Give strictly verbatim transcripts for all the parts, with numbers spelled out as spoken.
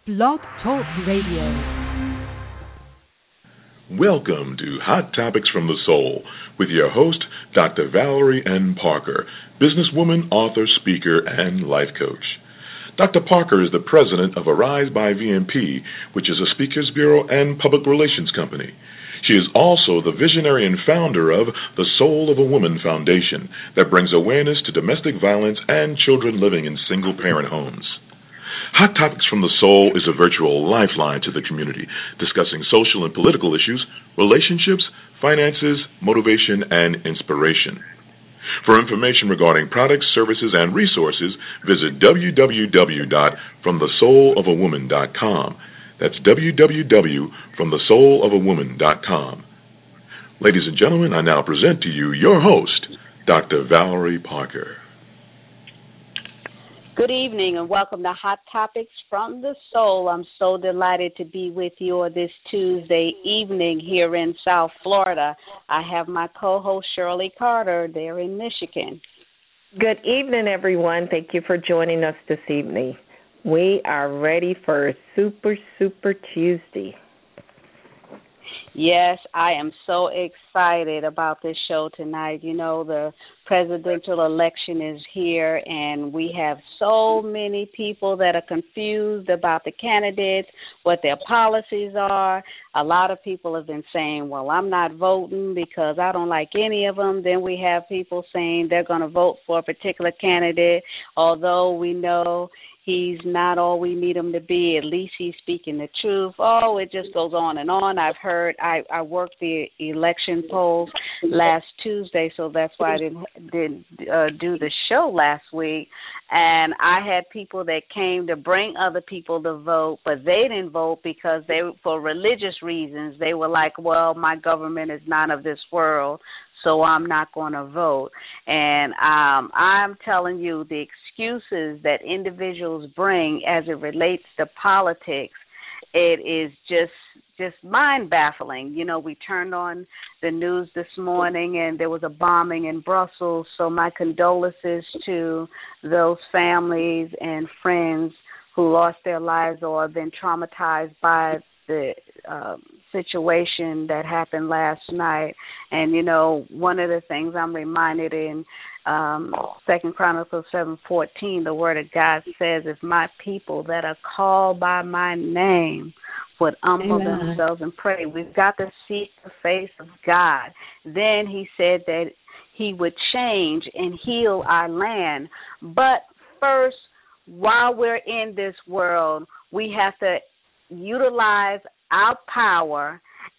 Blog Talk Radio. Welcome to Hot Topics from the Soul with your host, Doctor Valerie N. Parker, businesswoman, author, speaker, and life coach. Doctor Parker is the president of Arise by V M P, which is a speakers bureau and public relations company. She is also the visionary and founder of the Soul of a Woman Foundation that brings awareness to domestic violence and children living in single-parent homes. Hot Topics from the Soul is a virtual lifeline to the community, discussing social and political issues, relationships, finances, motivation, and inspiration. For information regarding products, services, and resources, visit w w w dot from the soul of a woman dot com. That's w w w dot from the soul of a woman dot com. Ladies and gentlemen, I now present to you your host, Doctor Valerie Parker. Good evening and welcome to Hot Topics from the Soul. I'm so delighted to be with you this Tuesday evening here in South Florida. I have my co-host Shirley Carter there in Michigan. Good evening, everyone. Thank you for joining us this evening. We are ready for a super, super Tuesday. Yes, I am so excited about this show tonight. You know, the presidential election is here, and we have so many people that are confused about the candidates, what their policies are. A lot of people have been saying, well, I'm not voting because I don't like any of them. Then we have people saying they're going to vote for a particular candidate, although we know he's not all we need him to be. At least he's speaking the truth. Oh, it just goes on and on. I've heard, I, I worked the election polls last Tuesday, so that's why I didn't, didn't uh, do the show last week. And I had people that came to bring other people to vote, but they didn't vote because they, for religious reasons, they were like, well, my government is not of this world, so I'm not going to vote. And um, I'm telling you, the excuses that individuals bring as it relates to politics, it is just just mind-baffling. You know, we turned on the news this morning and there was a bombing in Brussels, so my condolences to those families and friends who lost their lives or have been traumatized by the uh, situation that happened last night. And, you know, one of the things I'm reminded in um, Second Chronicles seven fourteen, the Word of God says, if my people that are called by my name would humble Amen. themselves and pray, we've got to seek the face of God. Then he said that he would change and heal our land. But first, while we're in this world, we have to utilize our power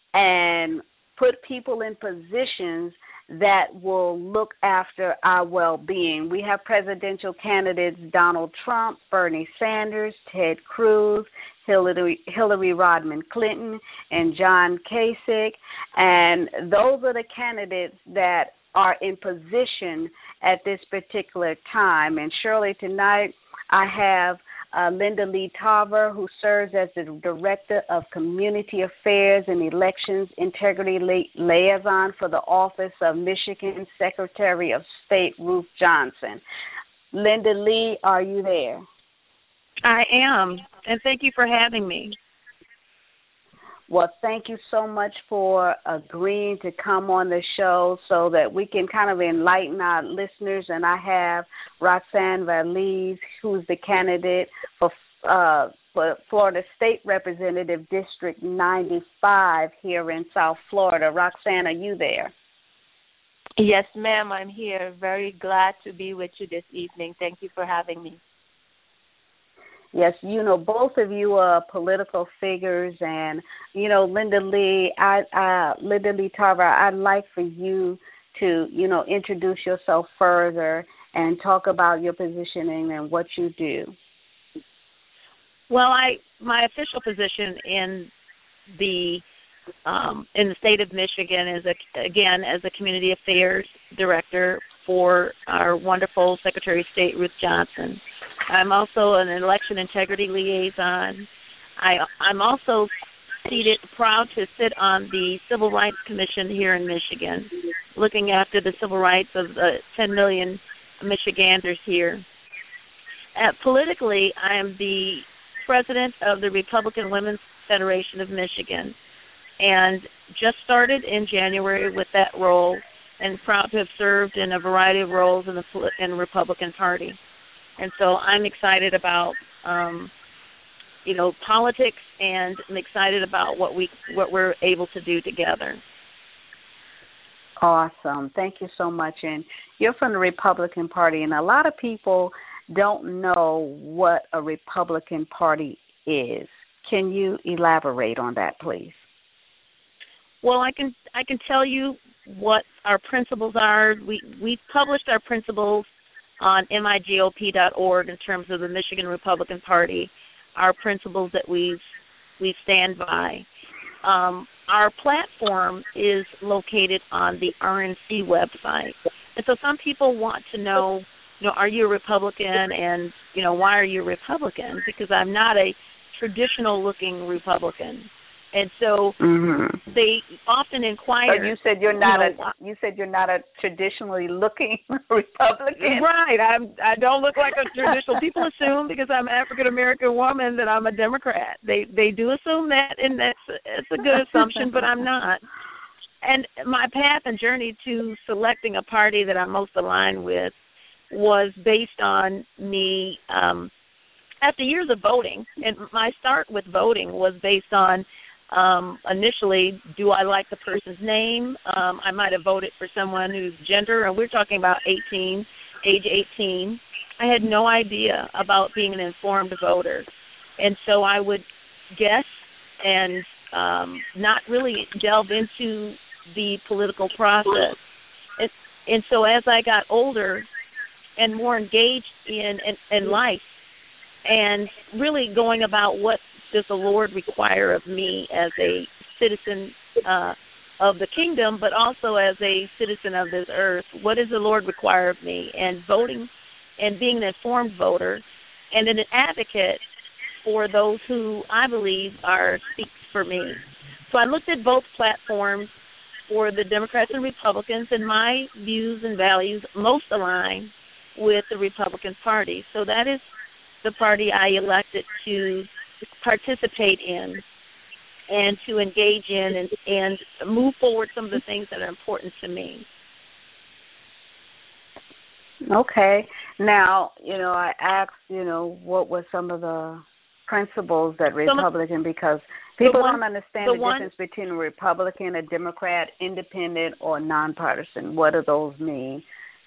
and put people in positions that will look after our well-being. We have presidential candidates Donald Trump, Bernie Sanders, Ted Cruz, Hillary, Hillary Rodham Clinton, and John Kasich. And those are the candidates that are in position at this particular time. And Shirley, tonight I have Uh, Linda Lee Tarver, who serves as the Director of Community Affairs and Elections Integrity Li- Liaison for the Office of Michigan Secretary of State Ruth Johnson. Linda Lee, are you there? I am, and thank you for having me. Well, thank you so much for agreeing to come on the show so that we can kind of enlighten our listeners. And I have Roxanne Valdez, who's the candidate for, uh, for Florida State Representative District ninety-five here in South Florida. Roxanne, are you there? Yes, ma'am, I'm here. Very glad to be with you this evening. Thank you for having me. Yes, you know, both of you are political figures, and, you know, Linda Lee, I, uh, Linda Lee Tarver, I'd like for you to, you know, introduce yourself further and talk about your positioning and what you do. Well, I my official position in the um, in the state of Michigan is, a, again, as a community affairs director for our wonderful Secretary of State, Ruth Johnson. I'm also an election integrity liaison. I, I'm also seated, proud to sit on the Civil Rights Commission here in Michigan, looking after the civil rights of the ten million Michiganders here. Uh, politically, I am the president of the Republican Women's Federation of Michigan, and just started in January with that role, and proud to have served in a variety of roles in the in the Republican Party. And so I'm excited about um, you know politics, and I'm excited about what we what we're able to do together. Awesome. Thank you so much. And you're from the Republican Party, and a lot of people don't know what a Republican Party is. Can you elaborate on that, please? Well, I can I can tell you what our principles are. We we published our principles on M I G O P dot org in terms of the Michigan Republican Party, our principles that we we stand by. Um, our platform is located on the R N C website. And so some people want to know, you know, are you a Republican, and, you know, why are you a Republican? Because I'm not a traditional-looking Republican. And so mm-hmm. they often inquire. Oh, you said you're not you know, a. You said you're not a traditionally looking Republican. Right. I'm. I don't look like a traditional. People assume because I'm an African American woman that I'm a Democrat. They they do assume that, and that's it's a good assumption, but I'm not. And my path and journey to selecting a party that I'm most aligned with was based on me. Um, after years of voting, and my start with voting was based on. Um, initially, do I like the person's name? Um, I might have voted for someone whose gender, and we're talking about eighteen, age eighteen. I had no idea about being an informed voter. And so I would guess and um, not really delve into the political process. And, and so as I got older and more engaged in, in, in life and really going about what does the Lord require of me as a citizen uh, of the kingdom, but also as a citizen of this earth? What does the Lord require of me? And voting and being an informed voter and an advocate for those who I believe are speaks for me. So I looked at both platforms for the Democrats and Republicans, and my views and values most align with the Republican Party. So that is the party I elected to participate in and to engage in and, and move forward some of the things that are important to me. Okay. Now, you know, I asked, you know, what were some of the principles that Republican, because people one, don't understand the, the one, difference between a Republican, a Democrat, independent, or nonpartisan. What do those mean?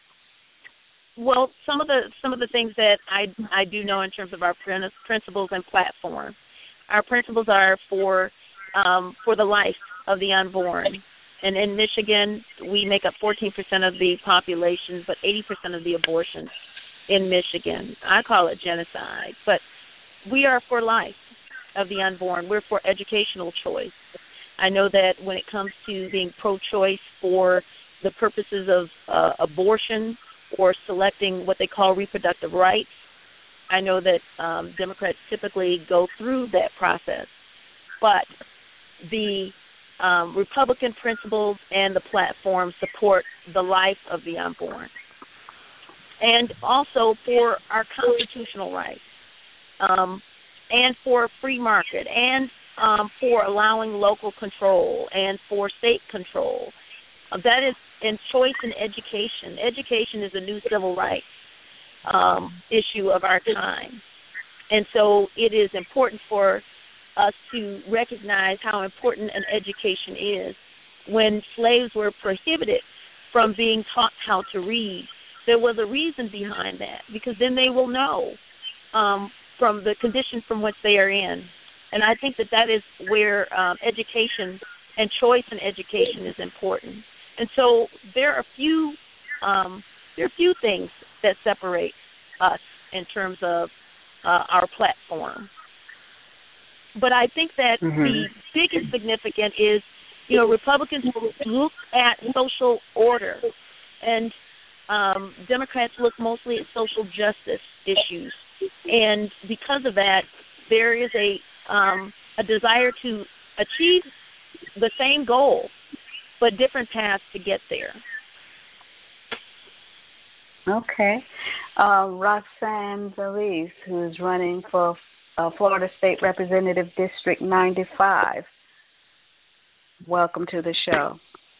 Well, some of the some of the things that I I do know in terms of our principles and platform. Our principles are for um, for the life of the unborn, and in Michigan we make up fourteen percent of the population, but eighty percent of the abortions in Michigan. I call it genocide, but we are for life of the unborn. We're for educational choice. I know that when it comes to being pro-choice for the purposes of uh, abortion, or selecting what they call reproductive rights, I know that um, Democrats typically go through that process. But the um, Republican principles and the platform support the life of the unborn. And also for our constitutional rights, um, and for a free market, and um, for allowing local control, and for state control. Uh, that is in choice in education. Education is a new civil rights um, issue of our time. And so it is important for us to recognize how important an education is. When slaves were prohibited from being taught how to read, there was a reason behind that, because then they will know um, from the condition from which they are in. And I think that that is where um, education and choice in education is important. And so there are a few um, there are a few things that separate us in terms of uh, our platform. But I think that mm-hmm. the biggest significance is, you know, Republicans look at social order, and um, Democrats look mostly at social justice issues. And because of that, there is a um, a desire to achieve the same goal, but different paths to get there. Okay. Uh, Roxanne Zariz, who is running for uh, Florida State Representative District ninety-five. Welcome to the show.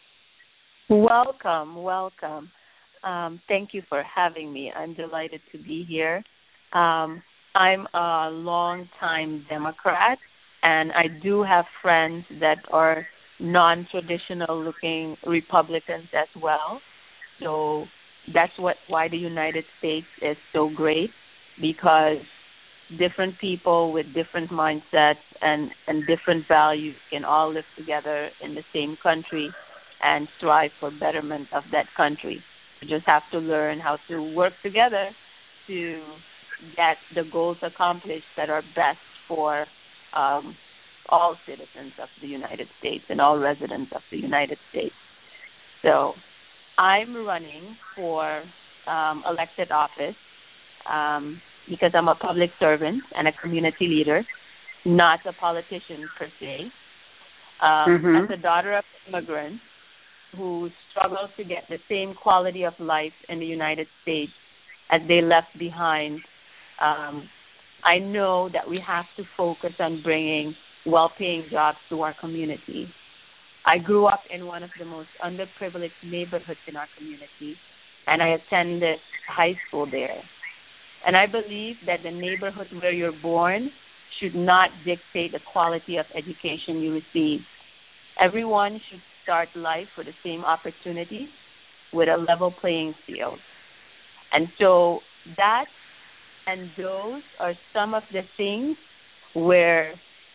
Welcome, welcome. Um, thank you for having me. I'm delighted to be here. Um, I'm a longtime Democrat, and I do have friends that are non-traditional looking Republicans as well. So that's what why the United States is so great, because different people with different mindsets and, and different values can all live together in the same country and strive for betterment of that country. You just have to learn how to work together to get the goals accomplished that are best for um, all citizens of the United States and all residents of the United States. So I'm running for um, elected office um, because I'm a public servant and a community leader, not a politician per se. Um, mm-hmm. As a daughter of immigrants who struggle to get the same quality of life in the United States as they left behind, um, I know that we have to focus on bringing well-paying jobs to our community. I grew up in one of the most underprivileged neighborhoods in our community, and I attended high school there. And I believe that the neighborhood where you're born should not dictate the quality of education you receive. Everyone should start life with the same opportunities, with a level playing field. And so that and those are some of the things where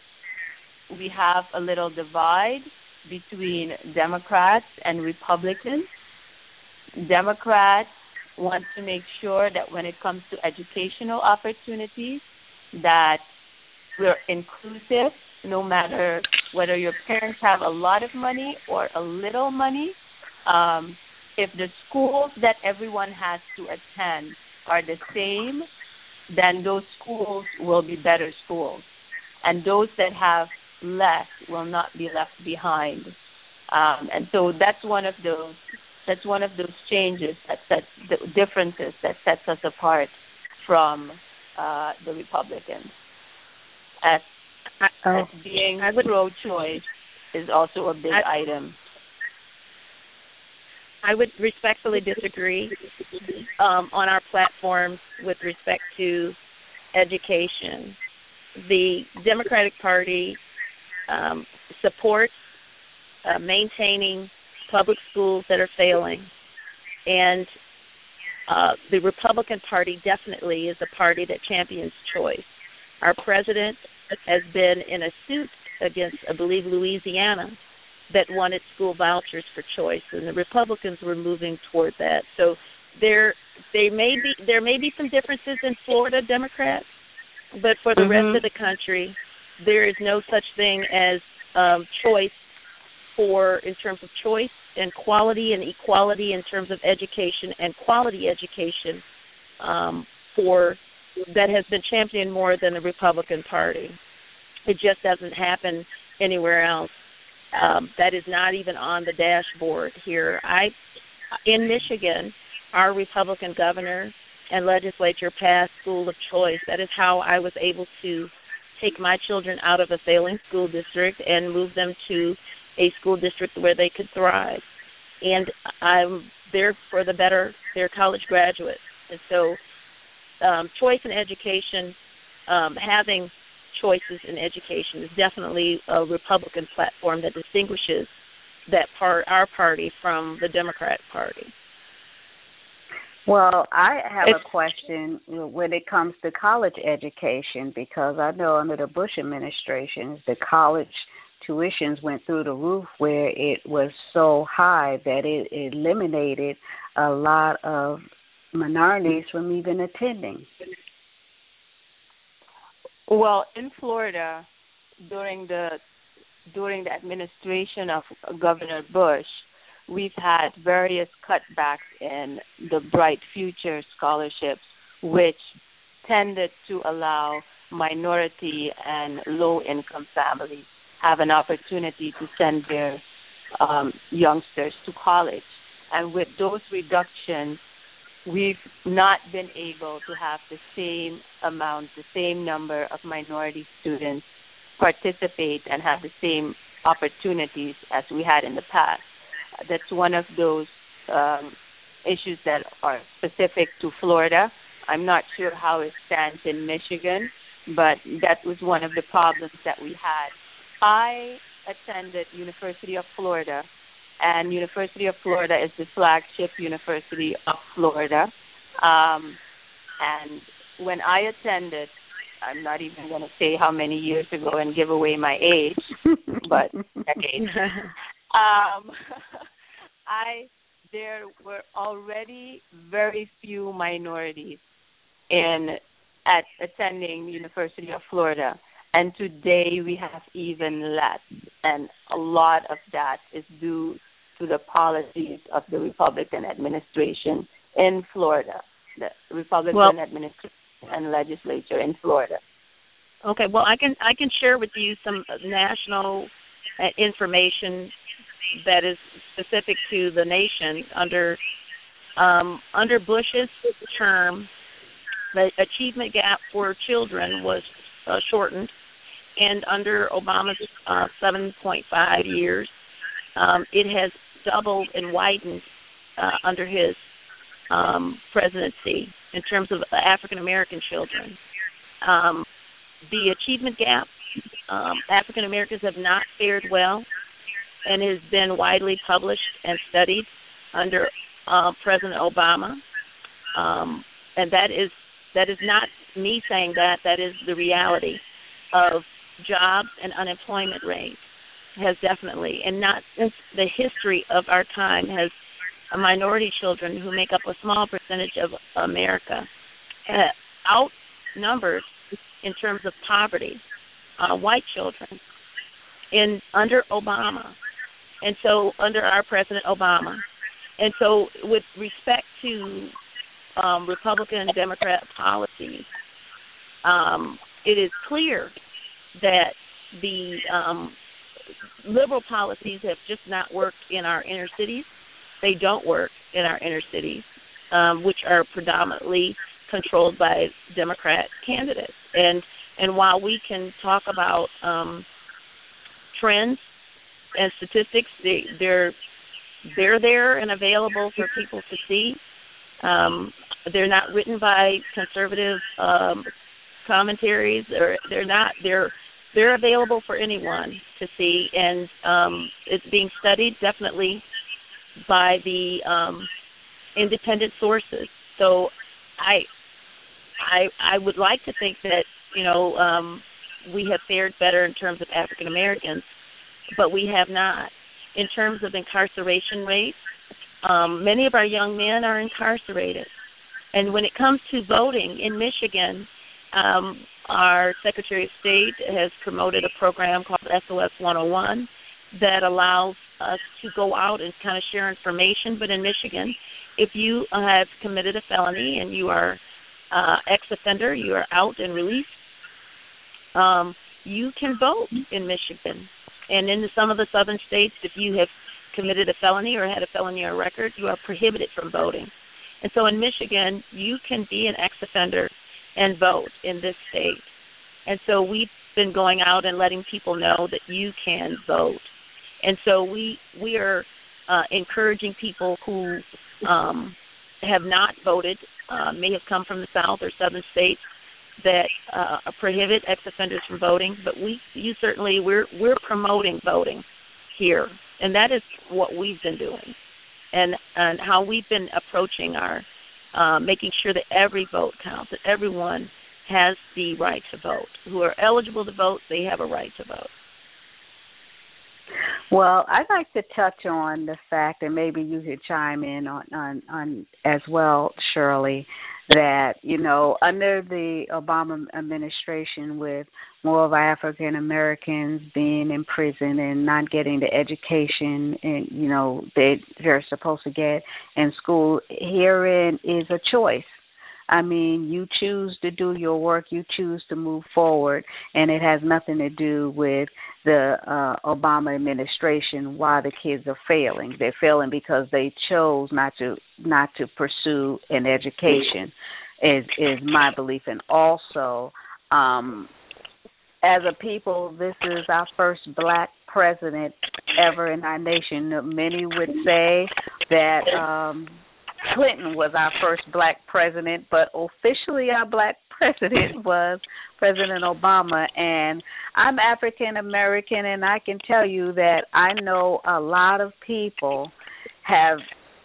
we have a little divide between Democrats and Republicans. Democrats want to make sure that when it comes to educational opportunities, that we're inclusive, no matter whether your parents have a lot of money or a little money. Um, if the schools that everyone has to attend are the same, then those schools will be better schools. And those that have less will not be left behind. Um, and so that's one of those That's one of those changes, that sets the differences that sets us apart from uh, the Republicans. As, oh, as being I would, pro-choice is also a big I, item. I would respectfully disagree um, on our platforms with respect to education. The Democratic Party um, supports uh, maintaining public schools that are failing, and uh, the Republican Party definitely is a party that champions choice. Our president has been in a suit against, I believe, Louisiana, that wanted school vouchers for choice, and the Republicans were moving toward that. So there, there may be there may be some differences in Florida Democrats, but for the mm-hmm. rest of the country, there is no such thing as um, choice for in terms of choice and quality and equality in terms of education and quality education um, for that has been championed more than the Republican Party. It just doesn't happen anywhere else. Um, that is not even on the dashboard here. I, in Michigan, our Republican governor and legislature passed school of choice. That is how I was able to take my children out of a failing school district and move them to a school district where they could thrive. And I'm there for the better, they're college graduates. And so um, choice in education, um, having choices in education is definitely a Republican platform that distinguishes that part, our party, from the Democrat Party. Well, I have It's, a question when it comes to college education, because I know under the Bush administration, the college tuitions went through the roof, where it was so high that it eliminated a lot of minorities from even attending. well, in Florida, during the during the administration of Governor Bush, we've had various cutbacks in the Bright Future scholarships, which tended to allow minority and low-income families have an opportunity to send their um, youngsters to college. And with those reductions, we've not been able to have the same amount, the same number of minority students participate and have the same opportunities as we had in the past. That's one of those um, issues that are specific to Florida. I'm not sure how it stands in Michigan, but that was one of the problems that we had. I attended University of Florida, and University of Florida is the flagship university of Florida. Um, and when I attended, I'm not even going to say how many years ago and give away my age, but decades. Um, I there were already very few minorities in at attending University of Florida, and today we have even less, and a lot of that is due to the policies of the Republican administration in Florida, the Republican well, administration and legislature in Florida. Okay, well, I can I can share with you some national uh, information that is specific to the nation. Under um, under Bush's term, the achievement gap for children was uh, shortened, and under Obama's uh, seven point five years, um, it has doubled and widened uh, under his um, presidency in terms of African American children. Um, the achievement gap, um, African Americans have not fared well, and has been widely published and studied under uh, President Obama. Um, and that is that is not me saying that. That is the reality of jobs and unemployment rate has definitely, and not since the history of our time, has minority children who make up a small percentage of America uh, outnumbered in terms of poverty, uh, white children, in under Obama. And so under our President Obama. And so with respect to um, Republican and Democrat policies, um, it is clear that the um, liberal policies have just not worked in our inner cities. They don't work in our inner cities, um, which are predominantly controlled by Democrat candidates. And and while we can talk about um, trends and statistics, they, they're they're there and available for people to see. Um, they're not written by conservative um, commentaries, or they're not. They're they're available for anyone to see, and um, it's being studied definitely by the um, independent sources. So I I I would like to think that you know um, we have fared better in terms of African Americans, but we have not. In terms of incarceration rates, um, many of our young men are incarcerated. And when it comes to voting in Michigan, um, our Secretary of State has promoted a program called S O S one oh one that allows us to go out and kind of share information. But in Michigan, if you have committed a felony and you are uh, ex-offender, you are out and released, um, you can vote in Michigan. And in some of the southern states, if you have committed a felony or had a felony on record, you are prohibited from voting. And so in Michigan, you can be an ex-offender and vote in this state. And so we've been going out and letting people know that you can vote. And so we we are uh, encouraging people who um, have not voted, uh, may have come from the south or southern states, that uh, prohibit ex-offenders from voting, but we, you certainly, we're we're promoting voting here, and that is what we've been doing, and and how we've been approaching our, uh, making sure that every vote counts, that everyone has the right to vote. Who are eligible to vote, they have a right to vote. Well, I'd like to touch on the fact, and maybe you could chime in on, on, on as well, Shirley, that, you know, under the Obama administration, with more of our African Americans being in prison and not getting the education and, you know, they, they're supposed to get in school, herein is a choice I mean, you choose to do your work, you choose to move forward, and it has nothing to do with the uh, Obama administration why the kids are failing. They're failing because they chose not to not to pursue an education, is is my belief. And also, um, as a people, this is our first black president ever in our nation. Many would say that um, Clinton was our first black president, but officially our black president was President Obama. And I'm African American, and I can tell you that I know a lot of people have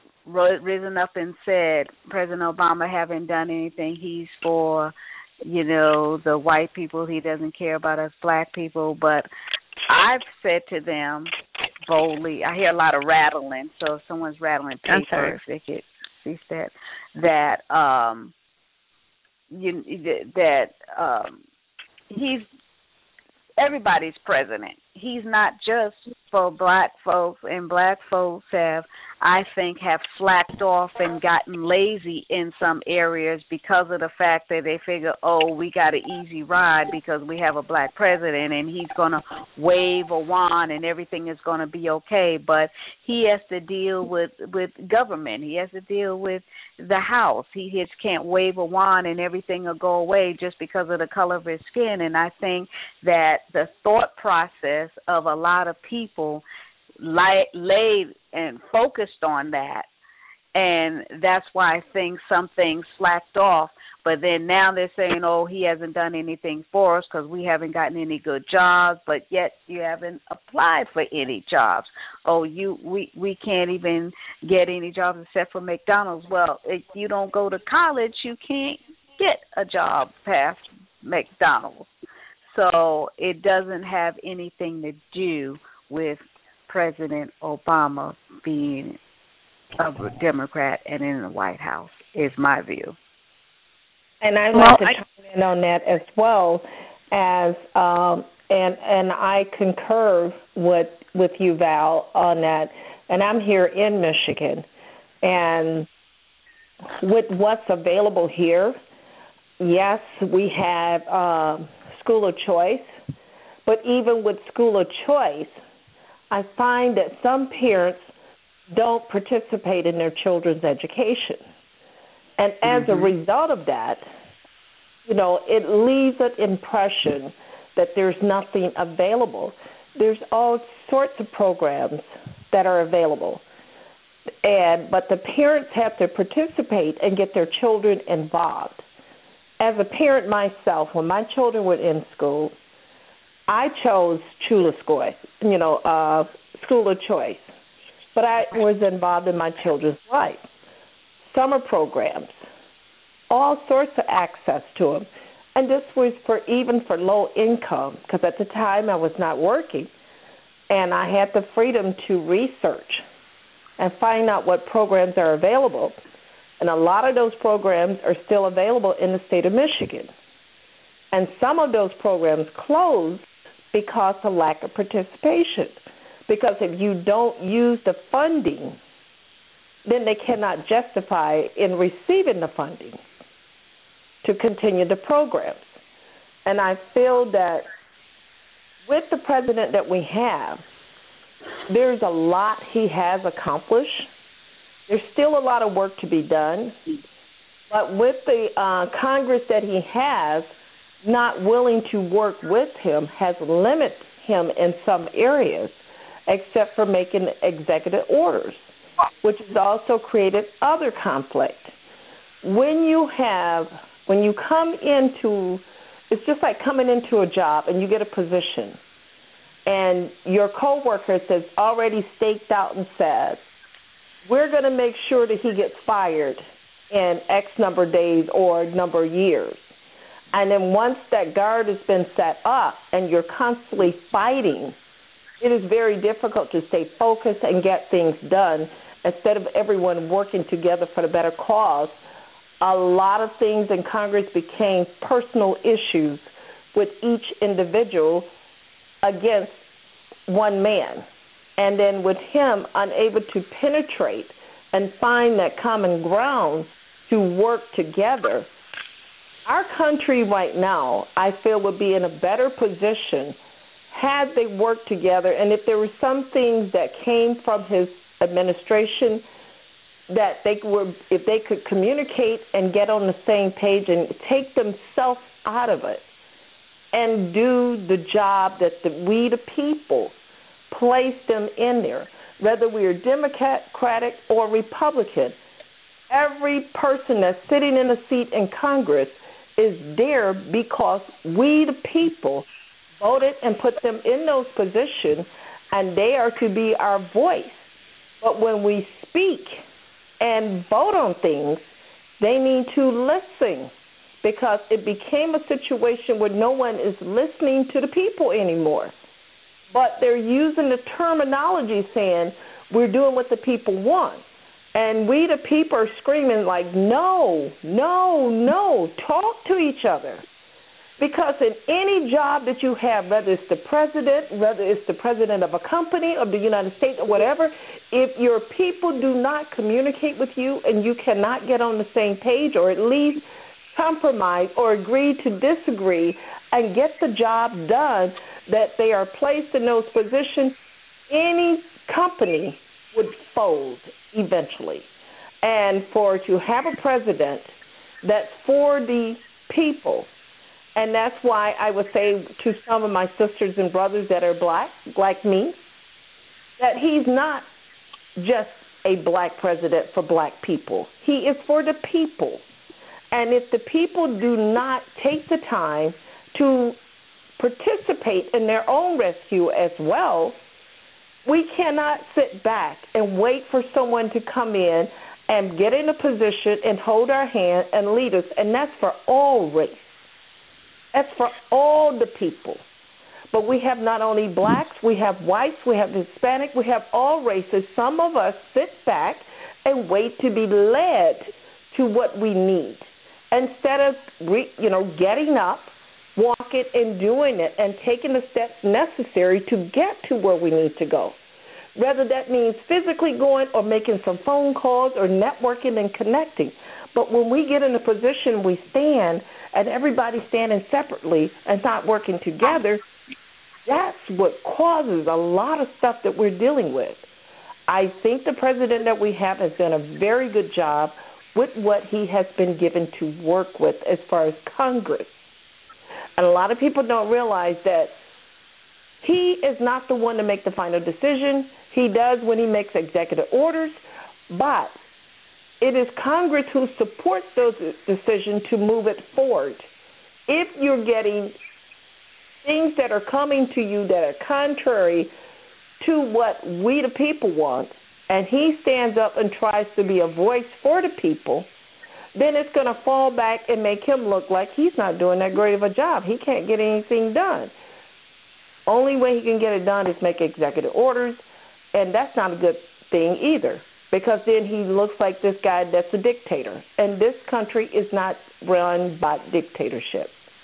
risen up and said, President Obama haven't done anything. He's for, you know, the white people. He doesn't care about us black people. But I've said to them boldly, I hear a lot of rattling, so if someone's rattling paper, if they could cease that, that, um, you, that um, he's everybody's president. He's not just for black folks, and black folks have, I think, have slacked off and gotten lazy in some areas because of the fact that they figure, oh, we got an easy ride because we have a black president and he's going to wave a wand and everything is going to be okay. But he has to deal with, with government. He has to deal with the House. He just can't wave a wand and everything will go away just because of the color of his skin. And I think that the thought process of a lot of people lay, laid and focused on that, and that's why I think some things slacked off. But then now they're saying, oh, he hasn't done anything for us because we haven't gotten any good jobs, but yet you haven't applied for any jobs. Oh, you we, we can't even get any jobs except for McDonald's. Well, if you don't go to college, you can't get a job past McDonald's. So it doesn't have anything to do with President Obama being a Democrat and in the White House, is my view. And I'd well, like to I, chime in on that as well, as um, and and I concur with with you, Val, on that. And I'm here in Michigan, and with what's available here, yes, we have um, school of choice, but even with school of choice, I find that some parents don't participate in their children's education. And as mm-hmm. a result of that, you know, it leaves an impression that there's nothing available. There's all sorts of programs that are available. And but the parents have to participate and get their children involved. As a parent myself, when my children were in school, I chose Chula School, you know, uh, school of choice. But I was involved in my children's life. Summer programs, all sorts of access to them. And this was for even for low income, because at the time I was not working. And I had the freedom to research and find out what programs are available. And a lot of those programs are still available in the state of Michigan. And some of those programs closed because of lack of participation. Because if you don't use the funding, then they cannot justify in receiving the funding to continue the programs. And I feel that with the president that we have, there's a lot he has accomplished. There's still a lot of work to be done. But with the uh, Congress that he has, not willing to work with him has limited him in some areas, except for making executive orders, which has also created other conflict. When you have, when you come into, it's just like coming into a job and you get a position, and your coworkers has already staked out and said, we're going to make sure that he gets fired in X number of days or number of years. And then once that guard has been set up and you're constantly fighting, it is very difficult to stay focused and get things done instead of everyone working together for the better cause. A lot of things in Congress became personal issues with each individual against one man. And then with him unable to penetrate and find that common ground, to work together, our country right now, I feel, would be in a better position had they worked together. And if there were some things that came from his administration that they were, if they could communicate and get on the same page and take themselves out of it and do the job that the, we, the people, placed them in there, whether we are Democratic or Republican. Every person that's sitting in a seat in Congress is there because we, the people, voted and put them in those positions, and they are to be our voice. But when we speak and vote on things, they need to listen, because it became a situation where no one is listening to the people anymore. But they're using the terminology saying we're doing what the people want. And we, the people, are screaming like, no, no, no, talk to each other. Because in any job that you have, whether it's the president, whether it's the president of a company of the United States or whatever, if your people do not communicate with you and you cannot get on the same page or at least compromise or agree to disagree and get the job done, that they are placed in those positions, any company would fold eventually. And for to have a president that's for the people, and that's why I would say to some of my sisters and brothers that are black, like me, that he's not just a black president for black people. He is for the people. And if the people do not take the time to participate in their own rescue as well, we cannot sit back and wait for someone to come in and get in a position and hold our hand and lead us. And that's for all race. That's for all the people. But we have not only blacks, we have whites, we have Hispanic, we have all races. Some of us sit back and wait to be led to what we need, instead of re, you know getting up, walking and doing it and taking the steps necessary to get to where we need to go. Whether that means physically going or making some phone calls or networking and connecting. But when we get in a position we stand and everybody standing separately and not working together, that's what causes a lot of stuff that we're dealing with. I think the president that we have has done a very good job with what he has been given to work with as far as Congress. And a lot of people don't realize that he is not the one to make the final decision. He does when he makes executive orders, but it is Congress who supports those decisions to move it forward. If you're getting things that are coming to you that are contrary to what we the people want, and he stands up and tries to be a voice for the people, then it's going to fall back and make him look like he's not doing that great of a job. He can't get anything done. Only way he can get it done is make executive orders, and that's not a good thing either, because then he looks like this guy that's a dictator. And this country is not run by dictatorship.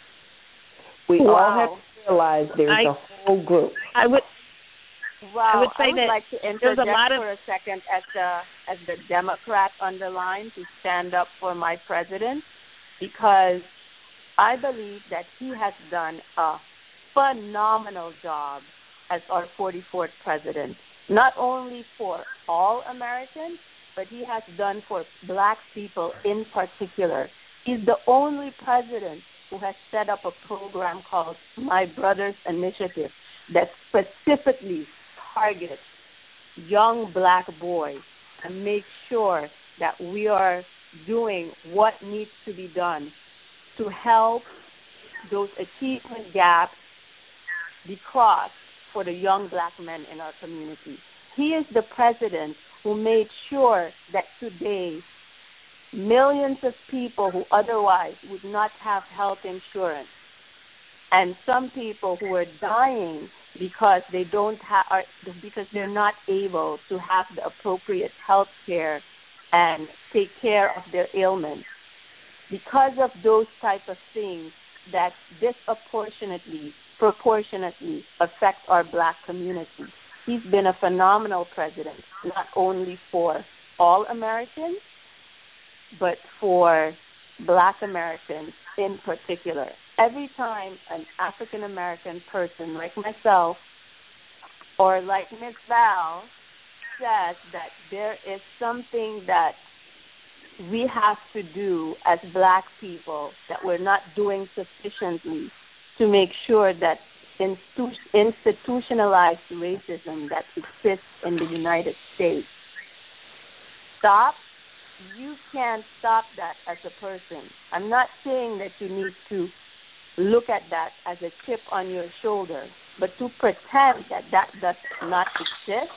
We wow. all have to realize there's I, a whole group. I would Wow, I would say I would that like to interject there's a lot of, for a second as the as the Democrat on the line to stand up for my president, because I believe that he has done a phenomenal job as our forty-fourth president, not only for all Americans, but he has done for black people in particular. He's the only president who has set up a program called My Brother's Initiative that specifically targets young black boys and make sure that we are doing what needs to be done to help those achievement gaps be crossed for the young black men in our community. He is the president who made sure that today millions of people who otherwise would not have health insurance, and some people who are dying because they don't have, because they're not able to have the appropriate health care and take care of their ailments. Because of those type of things that disproportionately, proportionately affect our black community. He's been a phenomenal president, not only for all Americans, but for Black Americans in particular. Every time an African American person like myself or like Miz Val says that there is something that we have to do as Black people that we're not doing sufficiently to make sure that institu- institutionalized racism that exists in the United States stop. You can't stop that as a person. I'm not saying that you need to look at that as a chip on your shoulder, but to pretend that that does not exist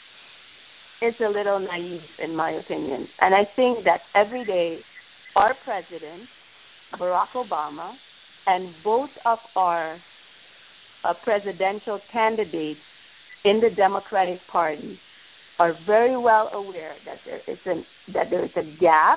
is a little naive, in my opinion. And I think that every day our president, Barack Obama, and both of our uh, presidential candidates in the Democratic Party are very well aware that there is an that there is a gap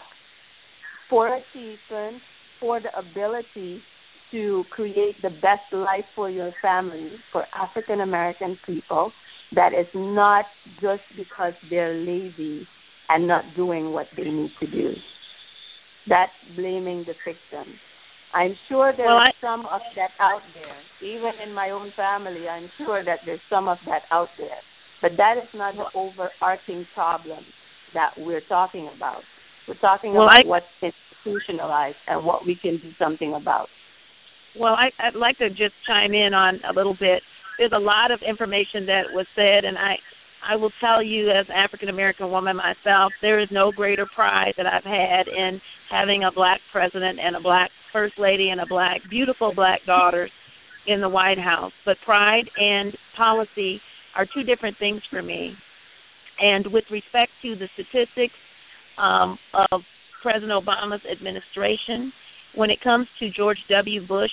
for achievement, for the ability to create the best life for your family, for African American people, that is not just because they're lazy and not doing what they need to do. That's blaming the victim. I'm sure there's well, I... some of that out there. Even in my own family, I'm sure that there's some of that out there. But that is not the overarching problem that we're talking about. We're talking well, about I... what's institutionalized and what we can do something about. Well, I, I'd like to just chime in on a little bit. There's a lot of information that was said, and I, I will tell you as an African-American woman myself, there is no greater pride that I've had in having a Black president and a Black first lady and a Black, beautiful Black daughters in the White House. But pride and policy are two different things for me. And with respect to the statistics um, of President Obama's administration, when it comes to George W. Bush,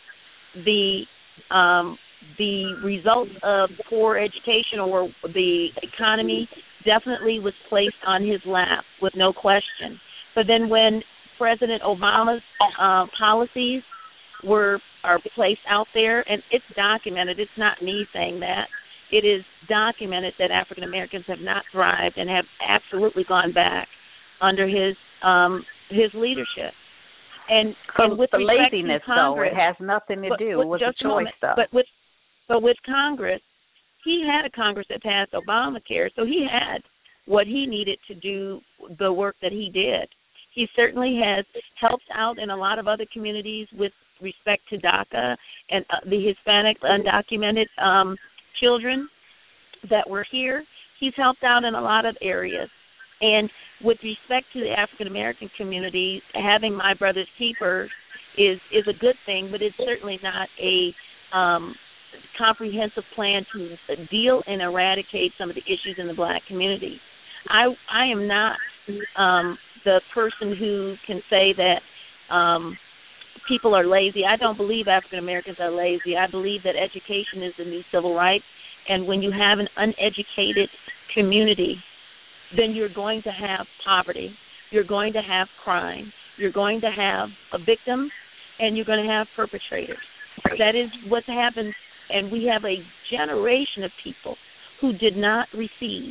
the um, the results of poor education or the economy definitely was placed on his lap with no question. But then when President Obama's uh, policies were are placed out there, and it's documented, it's not me saying that, it is documented that African Americans have not thrived and have absolutely gone back under his um, his leadership. And, and with the respect laziness, to Congress, though, it has nothing to but, do but with the choice, moment, though. But with but with Congress, he had a Congress that passed Obamacare, so he had what he needed to do the work that he did. He certainly has helped out in a lot of other communities with respect to DACA and uh, the Hispanic undocumented um, children that were here. He's helped out in a lot of areas. And with respect to the African American community, having My Brother's Keepers is is a good thing, but it's certainly not a um, comprehensive plan to deal and eradicate some of the issues in the Black community. I I am not um, the person who can say that um, people are lazy. I don't believe African Americans are lazy. I believe that education is the new civil rights, and when you have an uneducated community, then you're going to have poverty, you're going to have crime, you're going to have a victim, and you're going to have perpetrators. That is what's happened, and we have a generation of people who did not receive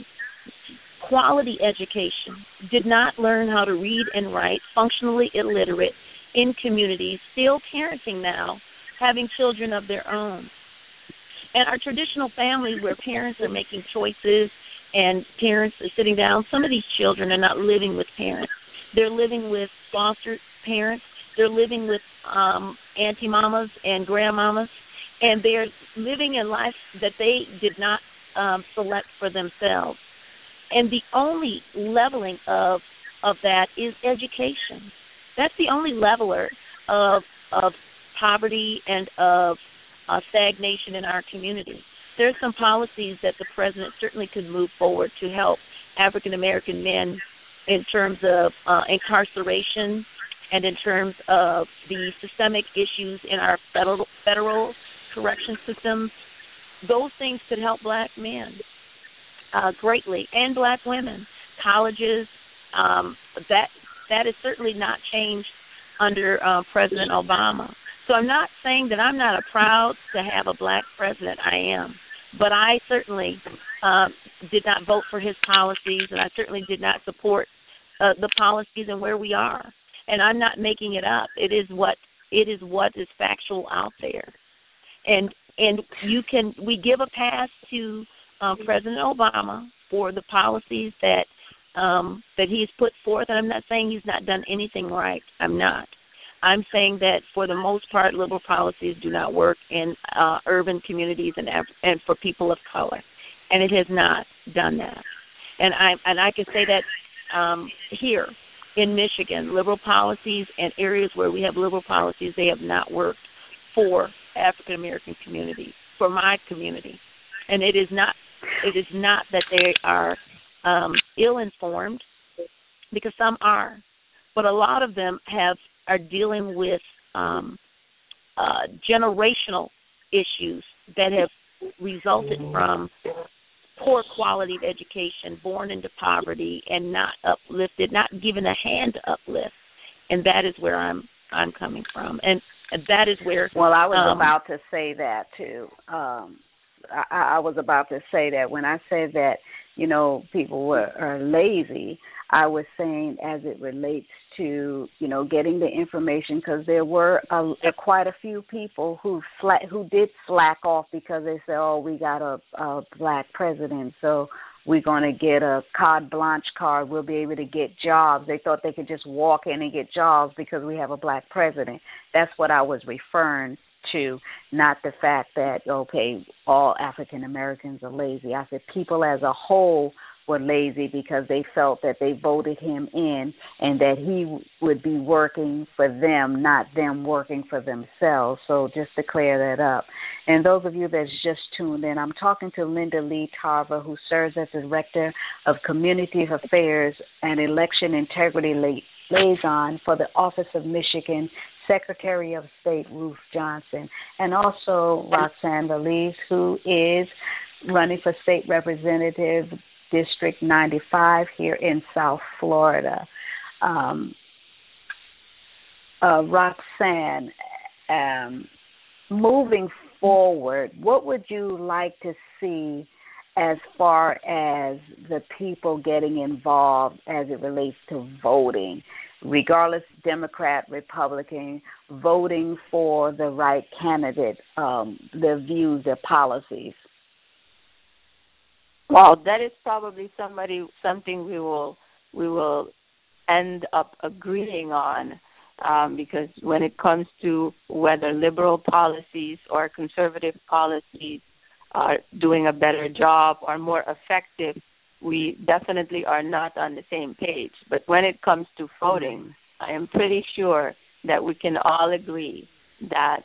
quality education, did not learn how to read and write, functionally illiterate in communities, still parenting now, having children of their own. And our traditional families where parents are making choices and parents are sitting down, some of these children are not living with parents. They're living with foster parents. They're living with um, auntie mamas and grandmamas, and they're living a life that they did not um, select for themselves. And the only leveling of of that is education. That's the only leveler of of poverty and of uh, stagnation in our community. There are some policies that the president certainly could move forward to help African American men in terms of uh, incarceration and in terms of the systemic issues in our federal federal correction systems. Those things could help Black men uh, greatly, and Black women. Colleges, um, that that is certainly not changed under uh, President Obama. So I'm not saying that I'm not a proud to have a Black president. I am. But I certainly uh, did not vote for his policies, and I certainly did not support uh, the policies and where we are. And I'm not making it up. It is what it is what is factual out there. And and you can we give a pass to um, President Obama for the policies that um, that he's put forth. And I'm not saying he's not done anything right. I'm not. I'm saying that for the most part, liberal policies do not work in uh, urban communities and and for people of color, and it has not done that. And I and I can say that um, here in Michigan, liberal policies and areas where we have liberal policies, they have not worked for African American communities, for my community, and it is not it is not that they are um, ill-informed, because some are, but a lot of them have. Are dealing with um, uh, generational issues that have resulted from poor quality of education, born into poverty, and not uplifted, not given a hand to uplift. And that is where I'm I'm coming from, and, and that is where. Well, I was um, about to say that too. Um, I, I was about to say that when I said that, you know, people were are lazy. I was saying as it relates to, you know, getting the information, because there were a, a, quite a few people who slack, who did slack off because they said, oh, we got a, a black president, so we're going to get a carte blanche card. We'll be able to get jobs. They thought they could just walk in and get jobs because we have a black president. That's what I was referring to, not the fact that, okay, all African Americans are lazy. I said people as a whole were lazy because they felt that they voted him in and that he would be working for them, not them working for themselves. So just to clear that up. And those of you that's just tuned in, I'm talking to Linda Lee Tarver, who serves as Director of Community Affairs and Election Integrity Liaison for the Office of Michigan Secretary of State Ruth Johnson, and also Roxanne Valise, who is running for State Representative District ninety-five here in South Florida. Um, uh, Roxanne, um, moving forward, what would you like to see as far as the people getting involved as it relates to voting, regardless Democrat, Republican, voting for the right candidate, um, their views, their policies? Well, that is probably somebody something we will we will end up agreeing on, um, because when it comes to whether liberal policies or conservative policies are doing a better job or more effective, we definitely are not on the same page. But when it comes to voting, I am pretty sure that we can all agree that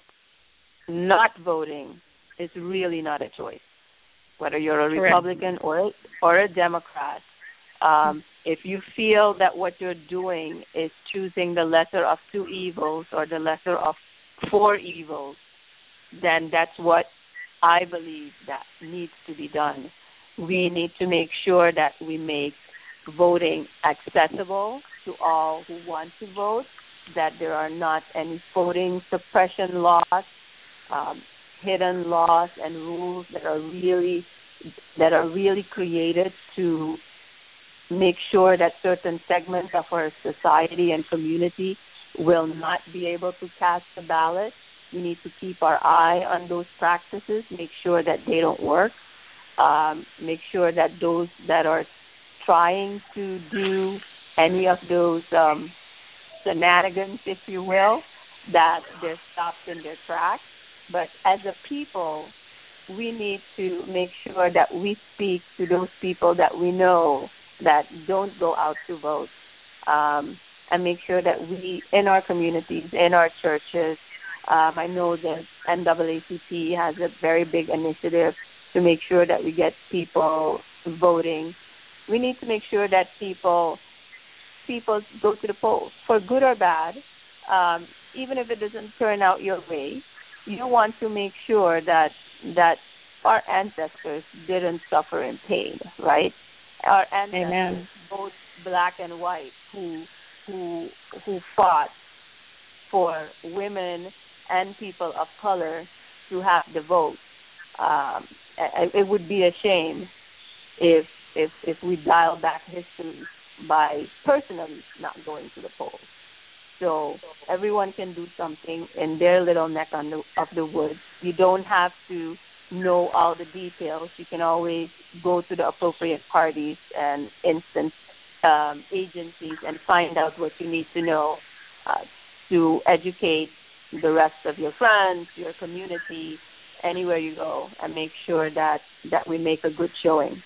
not voting is really not a choice. Whether you're a Correct. Republican or or a Democrat, um, if you feel that what you're doing is choosing the lesser of two evils or the lesser of four evils, then that's what I believe that needs to be done. We need to make sure that we make voting accessible to all who want to vote, that there are not any voting suppression laws, um, hidden laws and rules that are really that are really created to make sure that certain segments of our society and community will not be able to cast the ballot. We need to keep our eye on those practices, make sure that they don't work, um, make sure that those that are trying to do any of those um, shenanigans, if you will, that they're stopped in their tracks. But as a people, we need to make sure that we speak to those people that we know that don't go out to vote, um, and make sure that we, in our communities, in our churches, um, I know that N double A C P has a very big initiative to make sure that we get people voting. We need to make sure that people people go to the polls, for good or bad, um, even if it doesn't turn out your way. You want to make sure that that our ancestors didn't suffer in pain, right? Our ancestors, Amen. both black and white, who who who fought for women and people of color to have the vote. Um, it would be a shame if if if we dial back history by personally not going to the polls. So everyone can do something in their little neck on the, of the woods. You don't have to know all the details. You can always go to the appropriate parties and instance um, agencies and find out what you need to know uh, to educate the rest of your friends, your community, anywhere you go, and make sure that, that we make a good showing.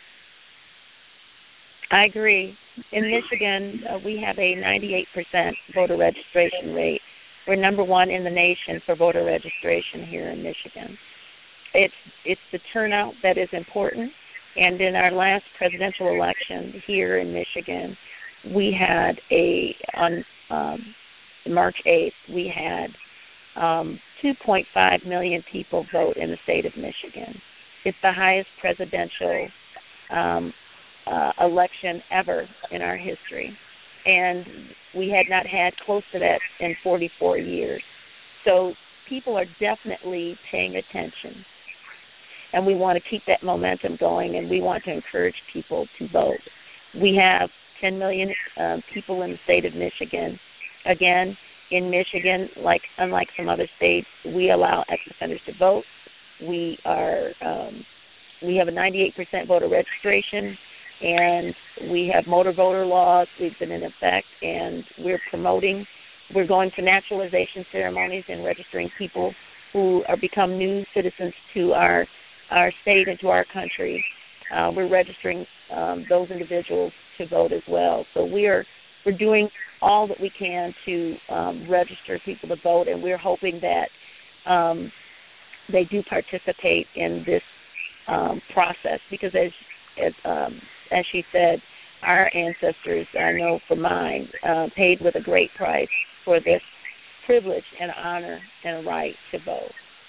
I agree. In Michigan, uh, we have a ninety-eight percent voter registration rate. We're number one in the nation for voter registration here in Michigan. It's it's the turnout that is important. And in our last presidential election here in Michigan, we had a on um, March eighth, we had um, two point five million people vote in the state of Michigan. It's the highest presidential um, uh, election ever in our history, and we had not had close to that in forty-four years. So people are definitely paying attention, and we want to keep that momentum going, and we want to encourage people to vote. We have ten million uh, people in the state of Michigan. Again, in Michigan, like unlike some other states, we allow ex-offenders to vote. We are um, we have a ninety-eight percent voter registration, and we have motor voter laws. We've been in effect, and we're promoting. We're going to naturalization ceremonies and registering people who are become new citizens to our our state and to our country. Uh, we're registering um, those individuals to vote as well. So we are we're doing all that we can to um, register people to vote, and we're hoping that um, they do participate in this um, process because, as as, um, as she said, our ancestors, I know for mine, uh, paid with a great price for this privilege and honor and right to vote.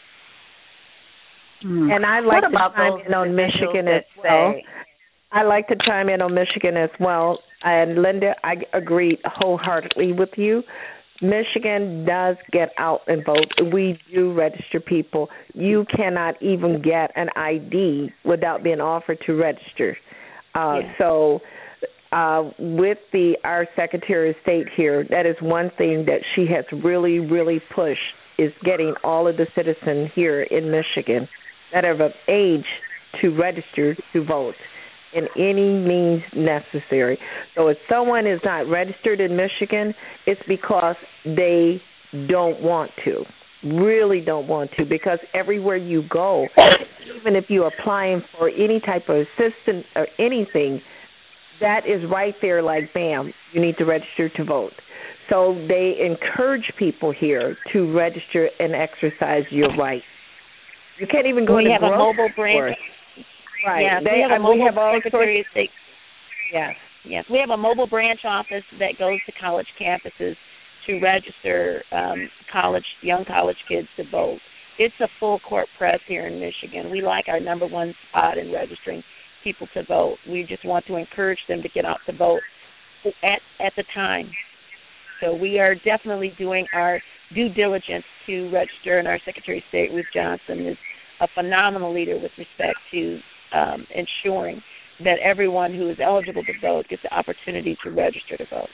Mm. And I'd like what to chime in on Michigan as well. I'd like to chime in on Michigan as well. And Linda, I agree wholeheartedly with you. Michigan does get out and vote. We do register people. You cannot even get an I D without being offered to register. Uh, yeah. So uh, with the our Secretary of State here, that is one thing that she has really, really pushed is getting all of the citizens here in Michigan that are of age to register to vote in any means necessary. So if someone is not registered in Michigan, it's because they don't want to, really don't want to, because everywhere you go, even if you're applying for any type of assistance or anything, that is right there like, bam, you need to register to vote. So they encourage people here to register and exercise your right. You can't even go we to have a mobile branch. Store. Right. Yes, they, we have a mobile we have all Secretary of State. Yes. Yes, we have a mobile branch office that goes to college campuses to register um, college young college kids to vote. It's a full court press here in Michigan. We like our number one spot in registering people to vote. We just want to encourage them to get out to vote at at the time. So we are definitely doing our due diligence to register, and our Secretary of State, Ruth Johnson, is a phenomenal leader with respect to um, ensuring that everyone who is eligible to vote gets the opportunity to register to vote.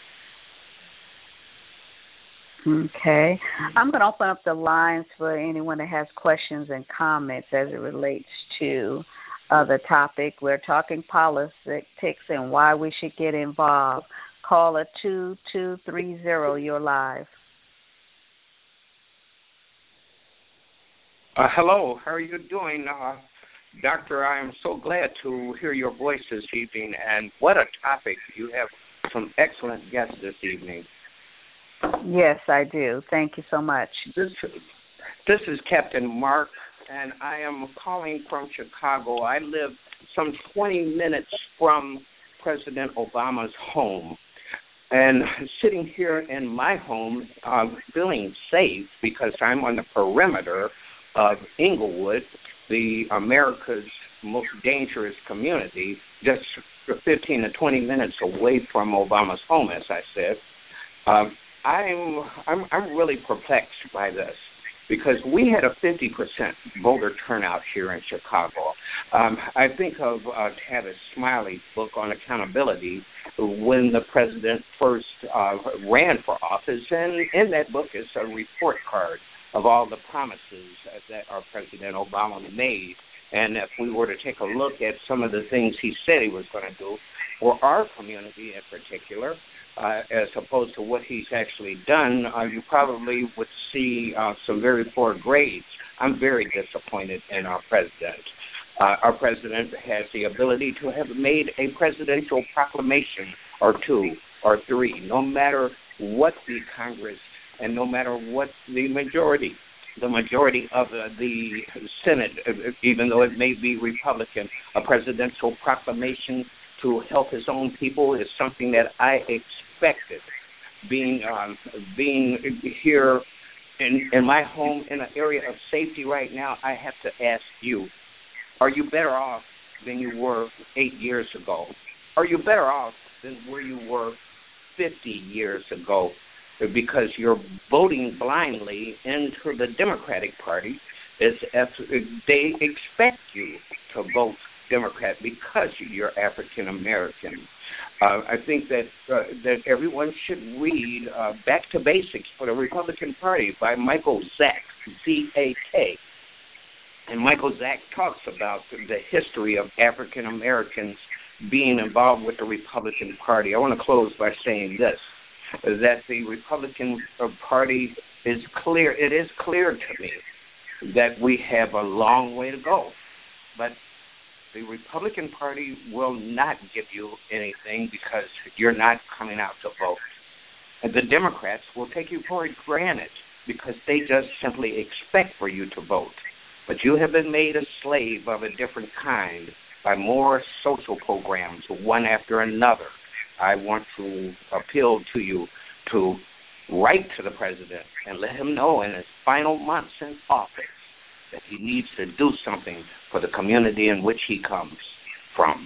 Okay. I'm going to open up the lines for anyone that has questions and comments as it relates to uh, the topic. We're talking politics and why we should get involved. Caller two two three zero, you're live. Uh, hello, how are you doing? Uh, Doctor, I am so glad to hear your voice this evening, and what a topic. You have some excellent guests this evening. Yes, I do. Thank you so much. This, this is Captain Mark, and I am calling from Chicago. I live some twenty minutes from President Obama's home. And sitting here in my home, uh, feeling safe because I'm on the perimeter of Inglewood, the America's most dangerous community, just fifteen to twenty minutes away from Obama's home, as I said. Um, I'm, I'm I'm really perplexed by this because we had a fifty percent voter turnout here in Chicago. Um, I think of uh, Tavis Smiley's book on accountability, when the president first uh, ran for office. And in that book is a report card of all the promises that our President Obama made. And if we were to take a look at some of the things he said he was going to do for our community in particular, uh, as opposed to what he's actually done, uh, you probably would see uh, some very poor grades. I'm very disappointed in our president. Uh, our president has the ability to have made a presidential proclamation or two or three, no matter what the Congress and no matter what the majority, the majority of uh, the Senate, even though it may be Republican, a presidential proclamation to help his own people is something that I expected. Being um, being here in, in my home in an area of safety right now, I have to ask you, are you better off than you were eight years ago? Are you better off than where you were fifty years ago? Because you're voting blindly into the Democratic Party, as if they expect you to vote Democrat because you're African American. Uh, I think that uh, that everyone should read uh, Back to Basics for the Republican Party by Michael Zack, Z A K. And Michael Zack talks about the history of African Americans being involved with the Republican Party. I want to close by saying this, that the Republican Party is clear. It is clear to me that we have a long way to go, but the Republican Party will not give you anything because you're not coming out to vote. And the Democrats will take you for granted because they just simply expect for you to vote. But you have been made a slave of a different kind by more social programs, one after another. I want to appeal to you to write to the president and let him know in his final months in office that he needs to do something for the community in which he comes from.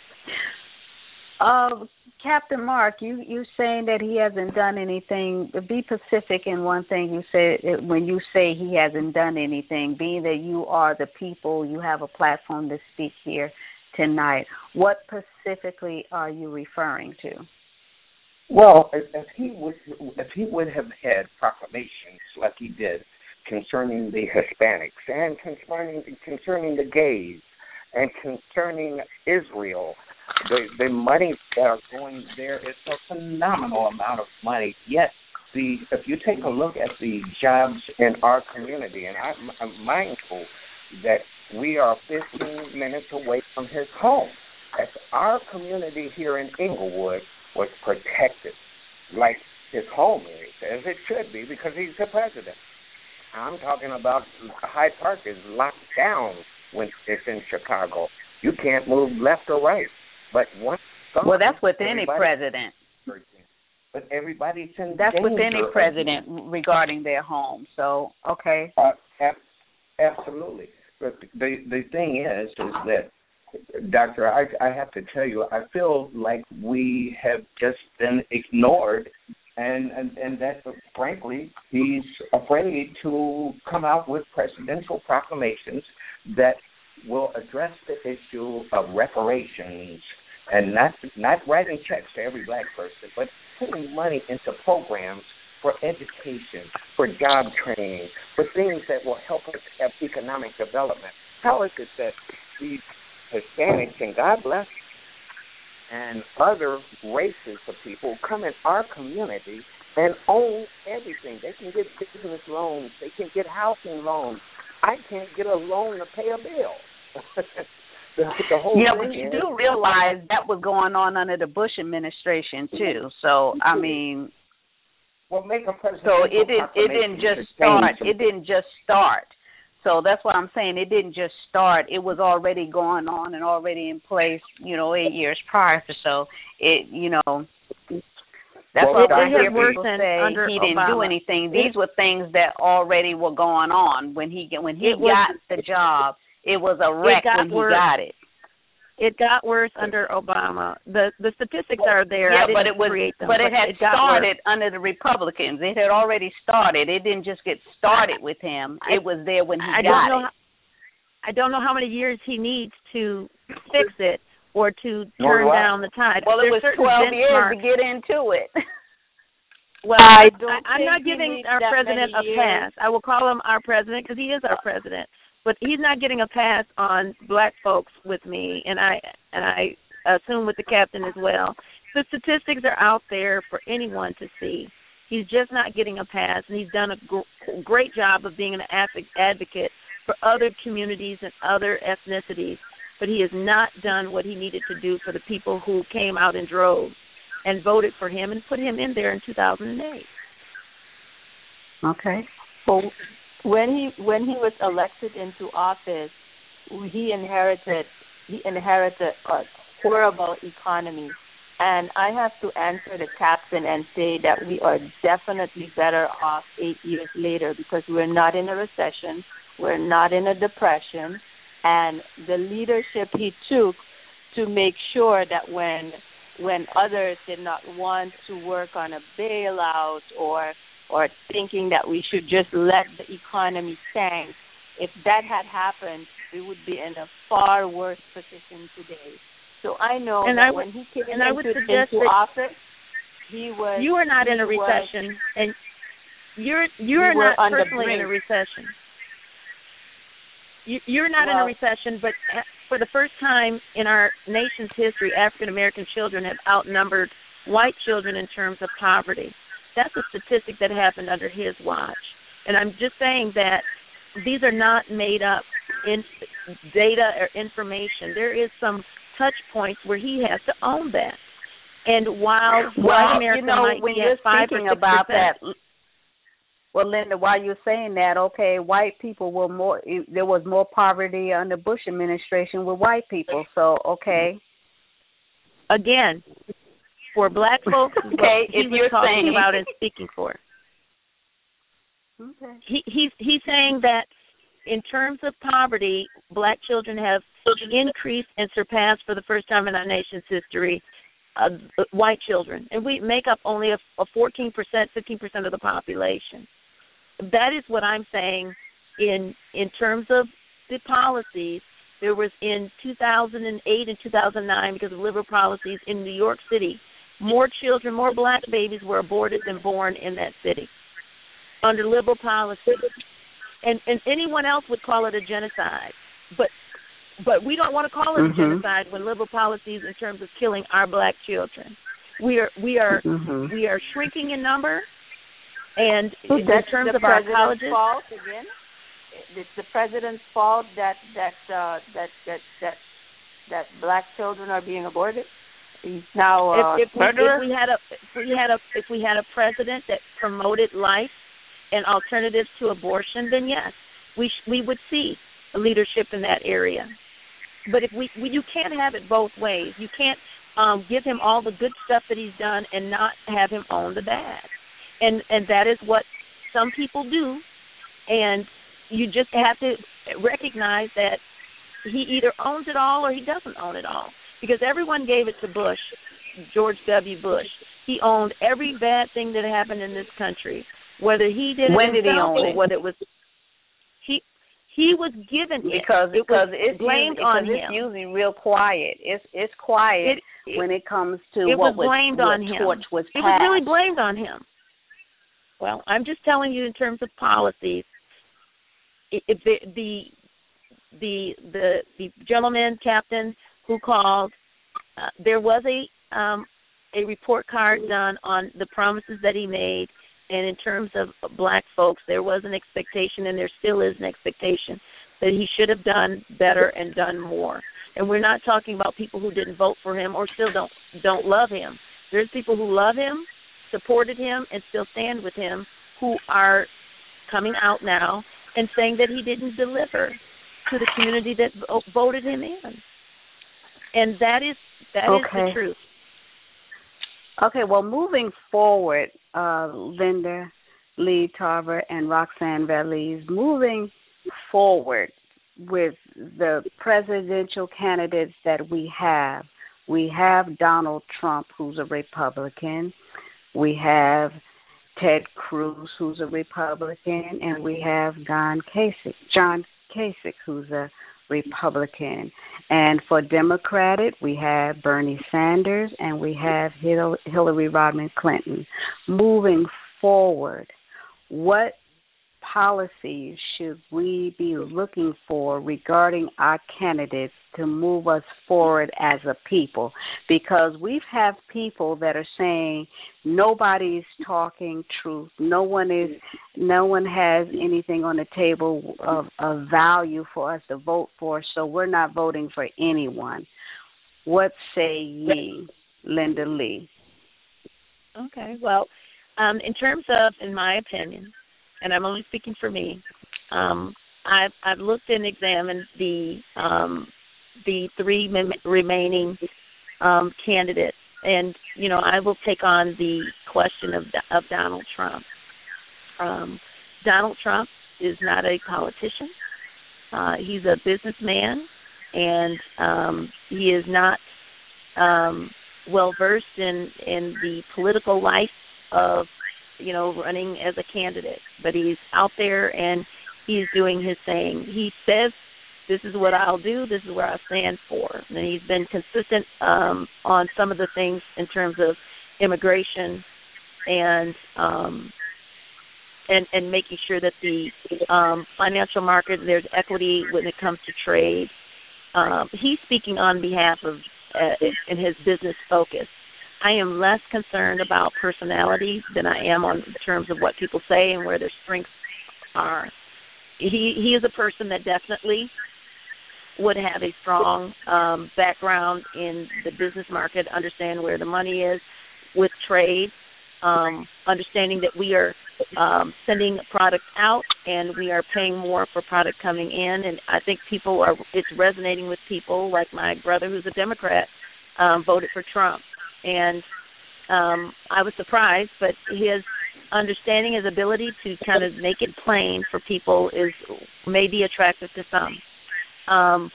Uh, Captain Mark, you you saying that he hasn't done anything. Be specific in one thing you said when you say he hasn't done anything. Being that you are the people, you have a platform to speak here tonight. What specifically are you referring to? Well, if he would, if he would have had proclamations like he did concerning the Hispanics and concerning concerning the gays and concerning Israel, the the money that are going there is a phenomenal amount of money. Yet, the if you take a look at the jobs in our community, and I'm, I'm mindful that we are fifteen minutes away from his home. As our community here in Inglewood was protected, like his home is, as it should be, because he's the president. I'm talking about Hyde Park is locked down when it's in Chicago. You can't move left or right. But once gone, well, that's with any president. But everybody's in That's danger. with any president regarding their home. So, okay. Uh, ab- absolutely. But the the thing is, is that, Doctor, I, I have to tell you, I feel like we have just been ignored, and, and, and that, frankly, he's afraid to come out with presidential proclamations that will address the issue of reparations and not not writing checks to every black person, but putting money into programs for education, for job training, for things that will help us have economic development. How is it that these Hispanics, and God bless, and other races of people come in our community and own everything? They can get business loans. They can get housing loans. I can't get a loan to pay a bill. the, the whole yeah, thing but you is, do realize that was going on under the Bush administration, too. So, I mean... Well, make a so it didn't. It didn't just start. It didn't just start. So that's what I'm saying. It didn't just start. It was already going on and already in place. You know, eight years prior. So it. You know, that's well, why I hear worse people than say under he didn't Obama. do anything. These were things that already were going on when he when he It was, got the job. It was a wreck when worse. he got it. It got worse under Obama. The the statistics are there. Yeah, I didn't but it was, create them, but it had it got started worse. under the Republicans. It had already started. It didn't just get started with him. I, it was there when he I got don't know it. How, I don't know how many years he needs to fix it, or to Nor turn do I. down the tide. Well, it There's was certain twelve years benchmarks. to get into it. Well, I I don't I'm not think he giving needs our that president a many pass. years. I will call him our president because he is our president. But he's not getting a pass on black folks with me, and I and I assume with the captain as well. The statistics are out there for anyone to see. He's just not getting a pass, and he's done a gr- great job of being an advocate for other communities and other ethnicities. But he has not done what he needed to do for the people who came out in droves and voted for him and put him in there in two thousand eight. Okay. Well, when he when he was elected into office, he inherited he inherited a horrible economy, and I have to answer the captain and say that we are definitely better off eight years later because we're not in a recession, we're not in a depression, and the leadership he took to make sure that when when others did not want to work on a bailout or or thinking that we should just let the economy tank, if that had happened, we would be in a far worse position today. So I know and that I would, when he came and I would into, suggest into that office, he was you are not in a was, recession, and you're you're we were not on the personally in a brink. recession. You, you're not Well, in a recession, but for the first time in our nation's history, African American children have outnumbered white children in terms of poverty. That's a statistic that happened under his watch. And I'm just saying that these are not made up in data or information. There is some touch points where he has to own that. And while well, white America you know, might when be you're at five speaking or six about percent, that, well, Linda, while you're saying that, okay, white people were more. There was more poverty under Bush administration with white people. So, okay. Again, for black folks, is what Okay, he if was you're talking saying- about and speaking for. Okay. He he's he's saying that in terms of poverty, black children have increased and surpassed for the first time in our nation's history uh, white children, and we make up only a, a fourteen percent, fifteen percent of the population. That is what I'm saying. In in terms of the policies, there was in two thousand eight and two thousand nine, because of liberal policies in New York City, more children, more black babies were aborted than born in that city under liberal policy. And and anyone else would call it a genocide. But but we don't want to call it mm-hmm. a genocide when liberal policies in terms of killing our black children. We are we are mm-hmm. we are shrinking in number, and in in terms the of our president's colleges, fault again? It's the president's fault that that uh, that that that that black children are being aborted. He's now uh, if, if, we, murderer. if we had a if we had a if we had a president that promoted life and alternatives to abortion, then yes, we sh- we would see leadership in that area. But if we, we you can't have it both ways. You can't um, give him all the good stuff that he's done and not have him own the bad. And and that is what some people do. And you just have to recognize that he either owns it all or he doesn't own it all. Because everyone gave it to Bush, George W. Bush. He owned every bad thing that happened in this country, whether he did it when did he himself own or it? whether it was he he was given it. Because it because was it's blamed usually, on it's him. usually real quiet. It's it's quiet It, it, when it comes to it what was blamed what on him. torch was It passed. was really blamed on him. Well, I'm just telling you in terms of policies. If the the the the, the gentleman captain who called, uh, there was a um, a report card done on the promises that he made, and in terms of black folks, there was an expectation, and there still is an expectation that he should have done better and done more. And we're not talking about people who didn't vote for him or still don't don't love him. There's people who love him, supported him, and still stand with him, who are coming out now and saying that he didn't deliver to the community that voted him in. And that is that okay. is the truth. Okay, well, moving forward, uh, Linda Lee Tarver and Roxanne Valiz, moving forward with the presidential candidates that we have. We have Donald Trump, who's a Republican. We have Ted Cruz, who's a Republican, and we have John Kasich, John Kasich, who's a Republican. And for Democratic, we have Bernie Sanders and we have Hil- Hillary Rodham Clinton. Moving forward, what policies should we be looking for regarding our candidates to move us forward as a people? Because we've have people that are saying nobody's talking truth. No one is. No one has anything on the table of, of value for us to vote for. So we're not voting for anyone. What say ye, Linda Lee? Okay. Well, um, in terms of, in my opinion, and I'm only speaking for me, um, I've, I've looked and examined the um, the three mem- remaining um, candidates, and you know I will take on the question of of Donald Trump. Um, Donald Trump is not a politician. Uh, he's a businessman, and um, he is not um, well versed in in the political life of, you know, running as a candidate, but he's out there and he's doing his thing. He says, this is what I'll do, this is where I stand for. And he's been consistent um, on some of the things in terms of immigration and um, and, and making sure that the um, financial market, there's equity when it comes to trade. Um, he's speaking on behalf of, uh, in his business focus. I am less concerned about personality than I am on in terms of what people say and where their strengths are. He he is a person that definitely would have a strong um, background in the business market, understand where the money is with trade, um, understanding that we are um, sending product out and we are paying more for product coming in. And I think people are, it's resonating with people like my brother who's a Democrat, um, voted for Trump. And um, I was surprised, but his understanding, his ability to kind of make it plain for people is maybe attractive to some. Um,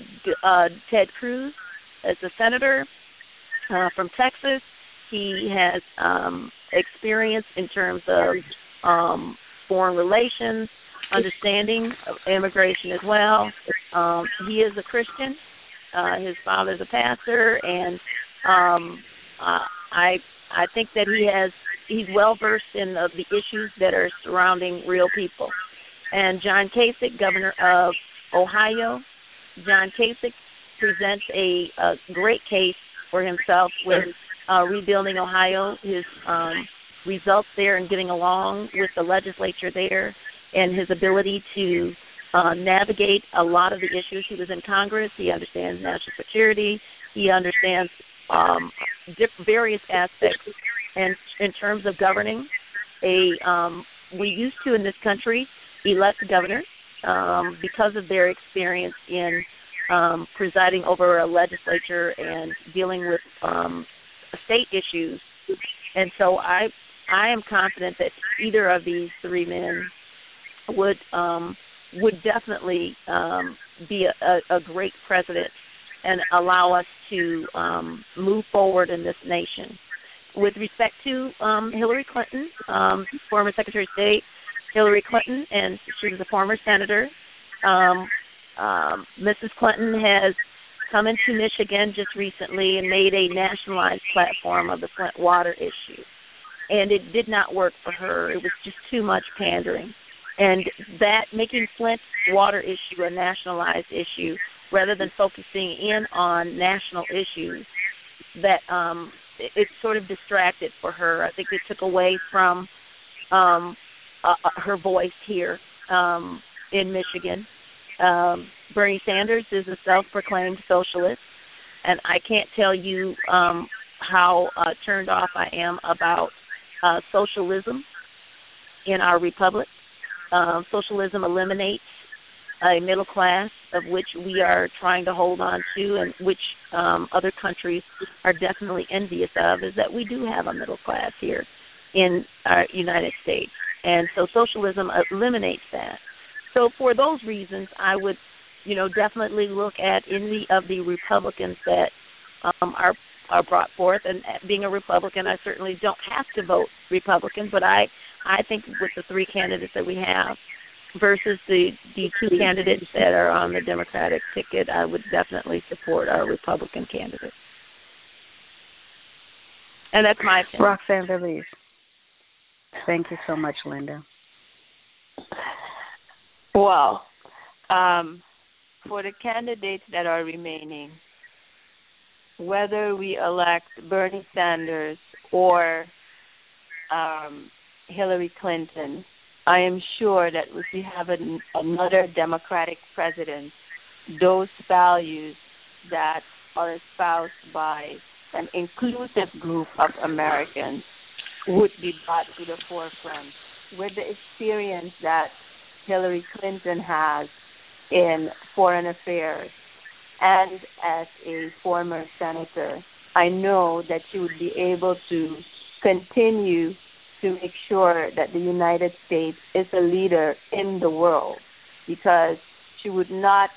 uh, Ted Cruz is a senator uh, from Texas. He has um, experience in terms of um, foreign relations, understanding of immigration as well. Um, he is a Christian. Uh, his father's a pastor, and um, Uh, I I think that he has he's well versed in uh, the issues that are surrounding real people. And John Kasich, governor of Ohio, John Kasich presents a, a great case for himself with uh, rebuilding Ohio. His um, results there and getting along with the legislature there, and his ability to uh, navigate a lot of the issues. He was in Congress. He understands national security. He understands Um, diff- various aspects, and in terms of governing, a um, we used to in this country elect governors um, because of their experience in um, presiding over a legislature and dealing with um, state issues, and so I I am confident that either of these three men would um, would definitely um, be a, a, a great president and allow us to um, move forward in this nation. With respect to um, Hillary Clinton, um, former Secretary of State, Hillary Clinton, and she was a former senator. Um, um, Missus Clinton has come into Michigan just recently and made a nationalized platform of the Flint water issue. And it did not work for her. It was just too much pandering. And that, making Flint water issue a nationalized issue, rather than focusing in on national issues, that um, it, it sort of distracted for her. I think it took away from um, uh, her voice here um, in Michigan. Um, Bernie Sanders is a self-proclaimed socialist, and I can't tell you um, how uh, turned off I am about uh, socialism in our republic. Um, socialism eliminates a middle class of which we are trying to hold on to, and which um, other countries are definitely envious of, is that we do have a middle class here in our United States. And so socialism eliminates that. So for those reasons, I would, you know, definitely look at any of the Republicans that um, are are brought forth. And being a Republican, I certainly don't have to vote Republican, but I, I think with the three candidates that we have, versus the the two candidates that are on the Democratic ticket, I would definitely support our Republican candidate. And that's my opinion. Roxanne Belize. Thank you so much, Linda. Well, um, for the candidates that are remaining, whether we elect Bernie Sanders or um, Hillary Clinton, I am sure that if we have an, another Democratic president, those values that are espoused by an inclusive group of Americans would be brought to the forefront. With the experience that Hillary Clinton has in foreign affairs and as a former senator, I know that she would be able to continue to make sure that the United States is a leader in the world, because she would not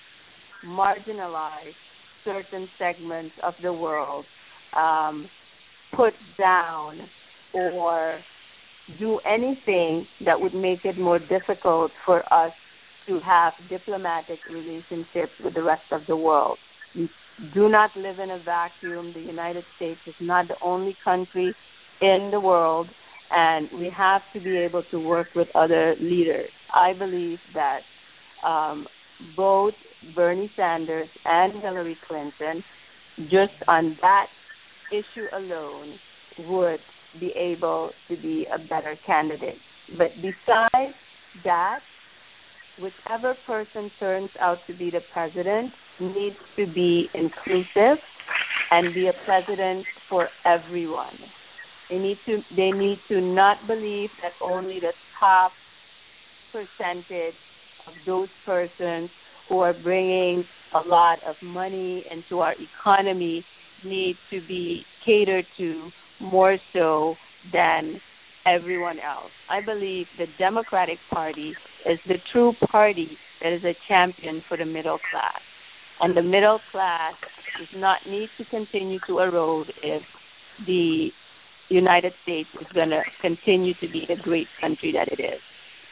marginalize certain segments of the world, um, put down or do anything that would make it more difficult for us to have diplomatic relationships with the rest of the world. We do not live in a vacuum. The United States is not the only country in the world, and we have to be able to work with other leaders. I believe that um, both Bernie Sanders and Hillary Clinton, just on that issue alone, would be able to be a better candidate. But besides that, whichever person turns out to be the president needs to be inclusive and be a president for everyone. They need to they need to not believe that only the top percentage of those persons who are bringing a lot of money into our economy need to be catered to more so than everyone else. I believe the Democratic Party is the true party that is a champion for the middle class. And the middle class does not need to continue to erode if the United States is going to continue to be the great country that it is.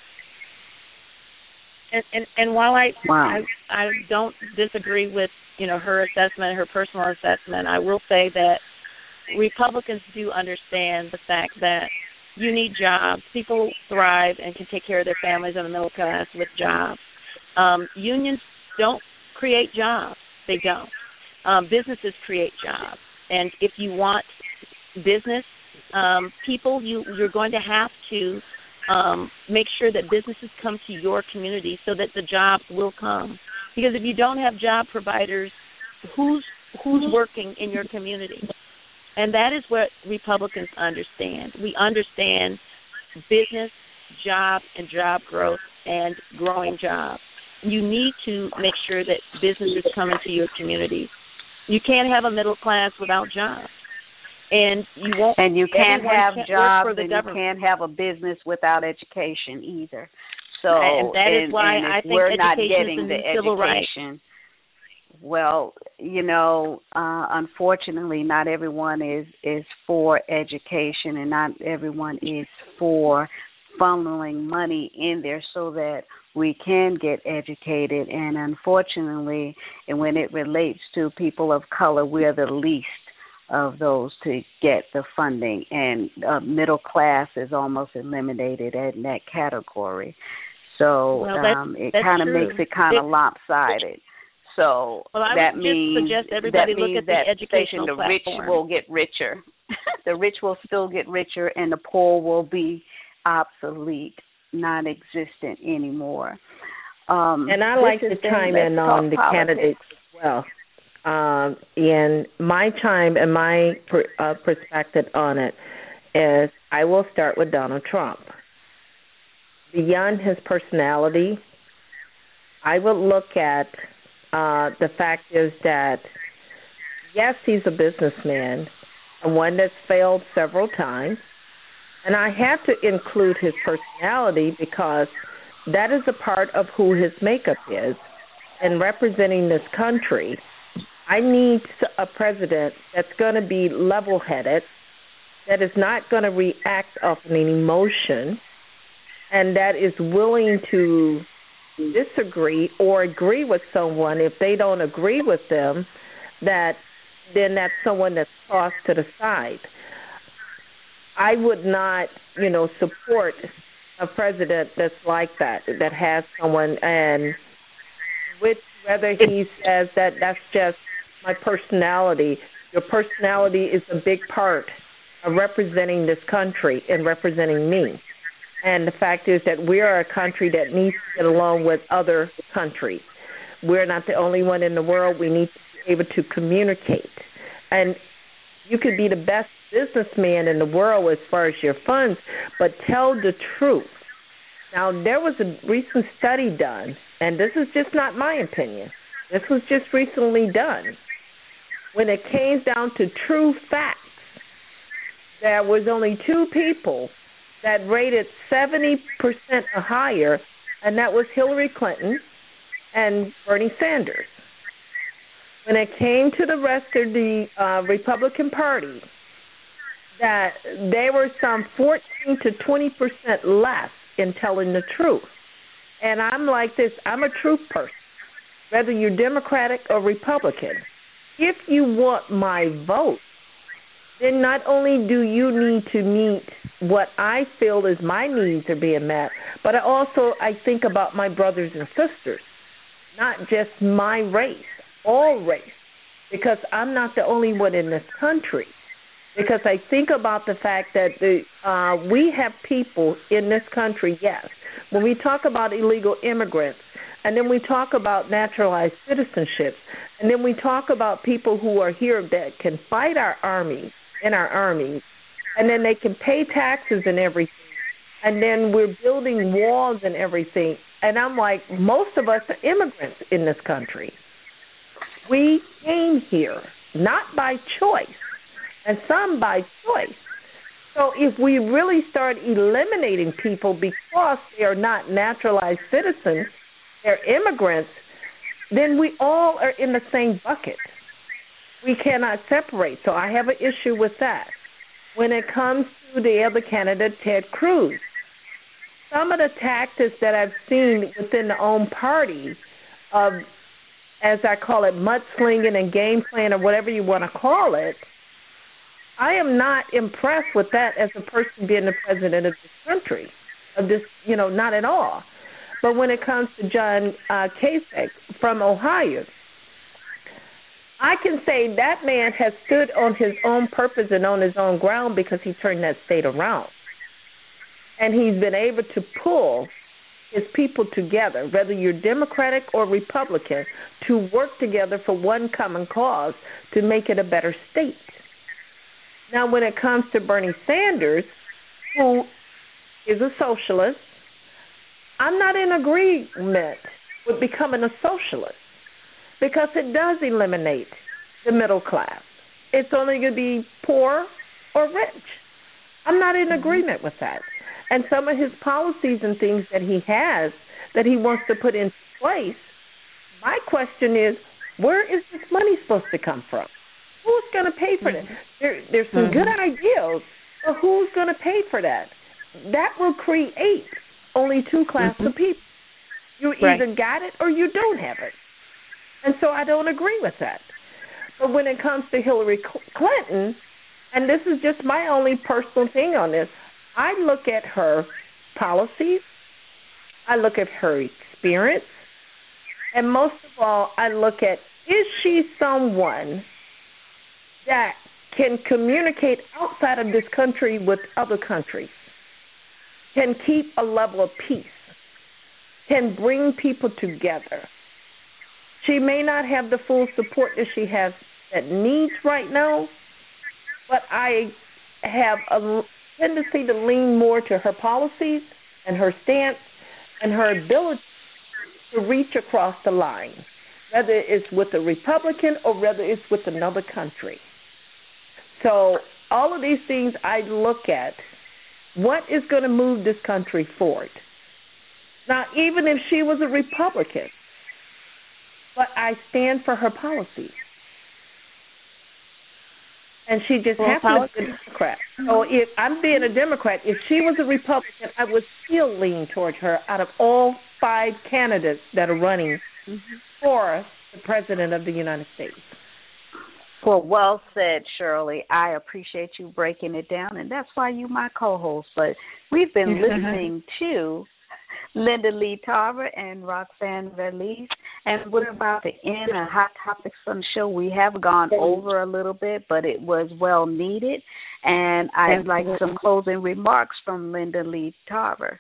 And and, and while I, wow. I I don't disagree with, you know, her assessment, her personal assessment, I will say that Republicans do understand the fact that you need jobs. People thrive and can take care of their families in the middle class with jobs. Um, unions don't create jobs. They don't. Um, businesses create jobs. And if you want business um, people, you, you're going to have to um, make sure that businesses come to your community so that the jobs will come. Because if you don't have job providers, who's who's working in your community? And that is what Republicans understand. We understand business, job, and job growth and growing jobs. You need to make sure that businesses come into your communities. You can't have a middle class without jobs. And you won't. And you can't have can't jobs, for the and government. you can't have a business without education either. So, and that and, is why and I think we're not education getting is the in civil rights. education. Well, you know, uh, unfortunately, not everyone is, is for education, and not everyone is for funneling money in there so that we can get educated. And unfortunately, and when it relates to people of color, we're the least of those to get the funding, and uh, middle class is almost eliminated in that category. So well, that's, um, it kind of makes it kind of lopsided. So well, I that would means just suggest everybody that look means at the that educational the platform. rich will get richer. The rich will still get richer, and the poor will be obsolete, non-existent anymore. Um, and I like to chime in on the politics. candidates as well. Um, and my chime and my per, uh, perspective on it is I will start with Donald Trump. Beyond his personality, I would look at uh, the fact is that, yes, he's a businessman, and one that's failed several times. And I have to include his personality because that is a part of who his makeup is. And representing this country, I need a president that's going to be level-headed, that is not going to react off an emotion, and that is willing to disagree or agree with someone. If they don't agree with them, that then that's someone that's tossed to the side. I would not, you know, support a president that's like that, that has someone, and with whether he says that that's just my personality. Your personality is a big part of representing this country and representing me. And the fact is that we are a country that needs to get along with other countries. We're not the only one in the world. We need to be able to communicate. And you could be the best businessman in the world as far as your funds, but tell the truth. Now, there was a recent study done, and this is just not my opinion. This was just recently done. When it came down to true facts, there was only two people that rated seventy percent or higher, and that was Hillary Clinton and Bernie Sanders. When it came to the rest of the uh, Republican Party, that they were some fourteen to twenty percent less in telling the truth. And I'm like this, I'm a truth person, whether you're Democratic or Republican. If you want my vote, then not only do you need to meet what I feel is my needs are being met, but I also I think about my brothers and sisters, not just my race, all race, because I'm not the only one in this country. Because I think about the fact that the, uh, we have people in this country, yes. When we talk about illegal immigrants, and then we talk about naturalized citizenship, and then we talk about people who are here that can fight our armies, in our armies, and then they can pay taxes and everything, and then we're building walls and everything. And I'm like, most of us are immigrants in this country. We came here, not by choice, and some by choice. So if we really start eliminating people because they are not naturalized citizens, they're immigrants, then we all are in the same bucket. We cannot separate. So I have an issue with that. When it comes to the other candidate, Ted Cruz, some of the tactics that I've seen within the own party of, as I call it, mudslinging and game plan or whatever you want to call it, I am not impressed with that as a person being the president of this country, of this, you know, not at all. But when it comes to John uh, Kasich from Ohio, I can say that man has stood on his own purpose and on his own ground because he turned that state around. And he's been able to pull his people together, whether you're Democratic or Republican, to work together for one common cause to make it a better state. Now, when it comes to Bernie Sanders, who is a socialist, I'm not in agreement with becoming a socialist because it does eliminate the middle class. It's only going to be poor or rich. I'm not in agreement with that. And some of his policies and things that he has that he wants to put into place, my question is, where is this money supposed to come from? Who's going to pay for that? There, there's some mm-hmm. good ideas, but who's going to pay for that? That will create only two classes mm-hmm. of people. You right. either got it or you don't have it. And so I don't agree with that. But when it comes to Hillary Clinton, and this is just my only personal thing on this, I look at her policies, I look at her experience, and most of all, I look at, is she someone that can communicate outside of this country with other countries, can keep a level of peace, can bring people together. She may not have the full support that she has that needs right now, but I have a tendency to lean more to her policies and her stance and her ability to reach across the line, whether it's with a Republican or whether it's with another country. So all of these things I look at, what is going to move this country forward? Now, even if she was a Republican, but I stand for her policies. and she just well, happened to be a Democrat. So if I'm being a Democrat, if she was a Republican, I would still lean towards her out of all five candidates that are running mm-hmm. for the President of the United States. Well, well said, Shirley. I appreciate you breaking it down, and that's why you my co-host. But we've been listening to Linda Lee Tarver and Roxanne Valise, and we're about to end a Hot Topics on the show. We have gone over a little bit, but it was well needed, and I'd like some closing remarks from Linda Lee Tarver.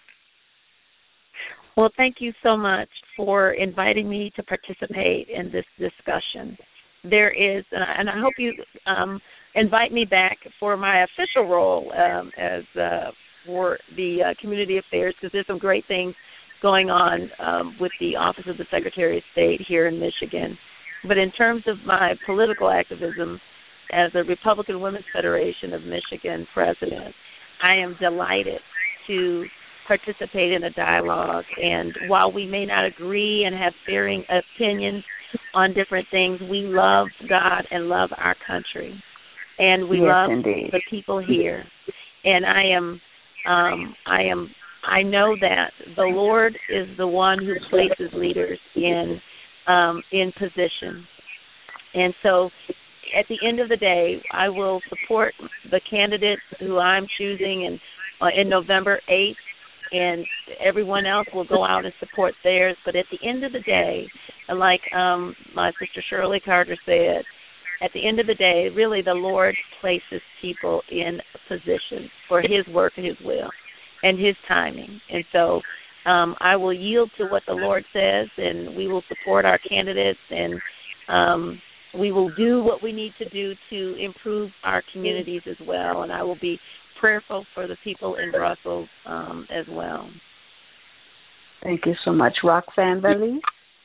Well, thank you so much for inviting me to participate in this discussion. There is, and I hope you um, invite me back for my official role um, as uh, for the uh, Community Affairs, because there's some great things going on um, with the Office of the Secretary of State here in Michigan. But in terms of my political activism as a Republican Women's Federation of Michigan president, I am delighted to participate in a dialogue. And while we may not agree and have varying opinions on different things, we love God and love our country, and we yes, love indeed. the people here. And I am, um, I am, I know that the Lord is the one who places leaders in, um, in position. And so, at the end of the day, I will support the candidates who I'm choosing, and uh, in November eighth. And everyone else will go out and support theirs. But at the end of the day, like um, my sister Shirley Carter said, at the end of the day, really the Lord places people in positions for his work and his will and his timing. And so um, I will yield to what the Lord says, and we will support our candidates, and um, we will do what we need to do to improve our communities as well. And I will be prayerful for the people in Brussels um, as well. Thank you so much. Roxanne Valise?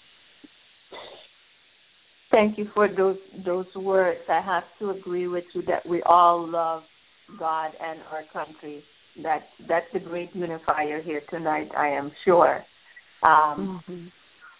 Thank you for those those words. I have to agree with you that we all love God and our country. That that's the great unifier here tonight, I am sure. Um, mm-hmm.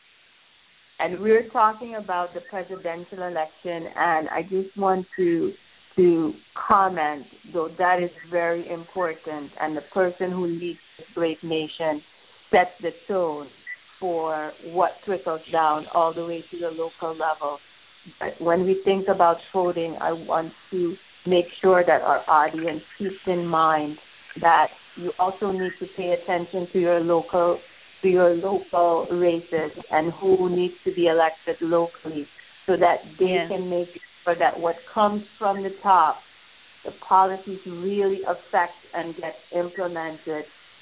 And we're talking about the presidential election, and I just want to to comment, though that is very important, and the person who leads this great nation sets the tone for what trickles down all the way to the local level. But when we think about voting, I want to make sure that our audience keeps in mind that you also need to pay attention to your local to your local races and who needs to be elected locally, so that they yeah. can make sure that what comes from the top, the policies really affect and get implemented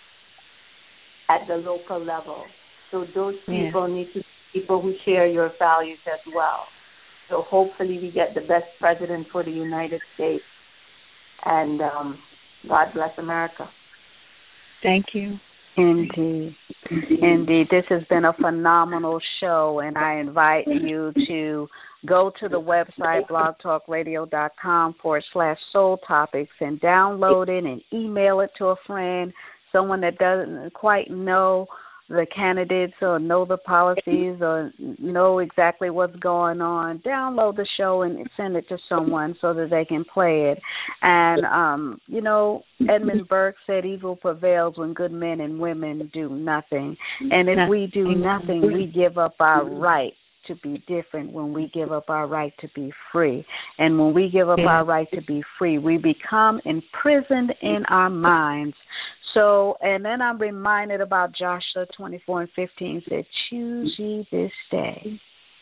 at the local level. So those people yeah. need to be people who share your values as well. So hopefully we get the best president for the United States. And um, God bless America. Thank you. Indeed. Indeed. This has been a phenomenal show, and I invite you to go to the website blogtalkradio.com forward slash soul topics and download it and email it to a friend, someone that doesn't quite know the candidates or know the policies or know exactly what's going on. Download the show and send it to someone so that they can play it. And, um, you know, Edmund Burke said evil prevails when good men and women do nothing. And if we do nothing, we give up our right to be different, when we give up our right to be free. And when we give up our right to be free, we become imprisoned in our minds. So, and then I'm reminded about Joshua twenty-four and fifteen said, choose ye this day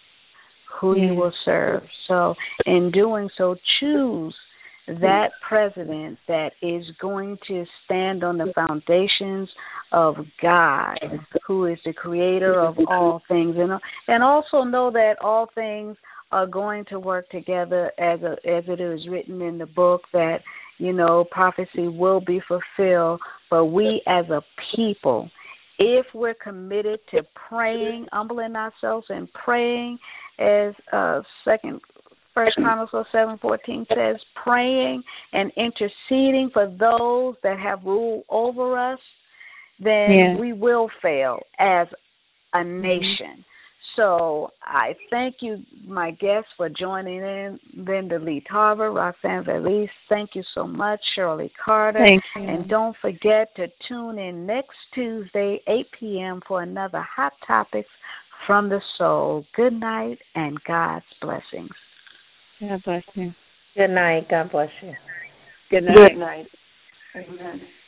who yeah. you will serve. So in doing so, choose that president that is going to stand on the foundations of God, who is the creator of all things. And, and also know that all things are going to work together as a, as it is written in the book, that, you know, prophecy will be fulfilled. But we as a people, if we're committed to praying, humbling ourselves and praying, as uh, second First Chronicles seven fourteen says, praying and interceding for those that have rule over us, then yeah. we will fail as a nation. So I thank you, my guests, for joining in. Linda Lee Tarver, Roxanne Valise, thank you so much. Shirley Carter. Thank you. And don't forget to tune in next Tuesday, eight p.m. for another Hot Topics from the Soul. Good night and God's blessings. God bless you. Good night. God bless you. Good night. Good night. Amen.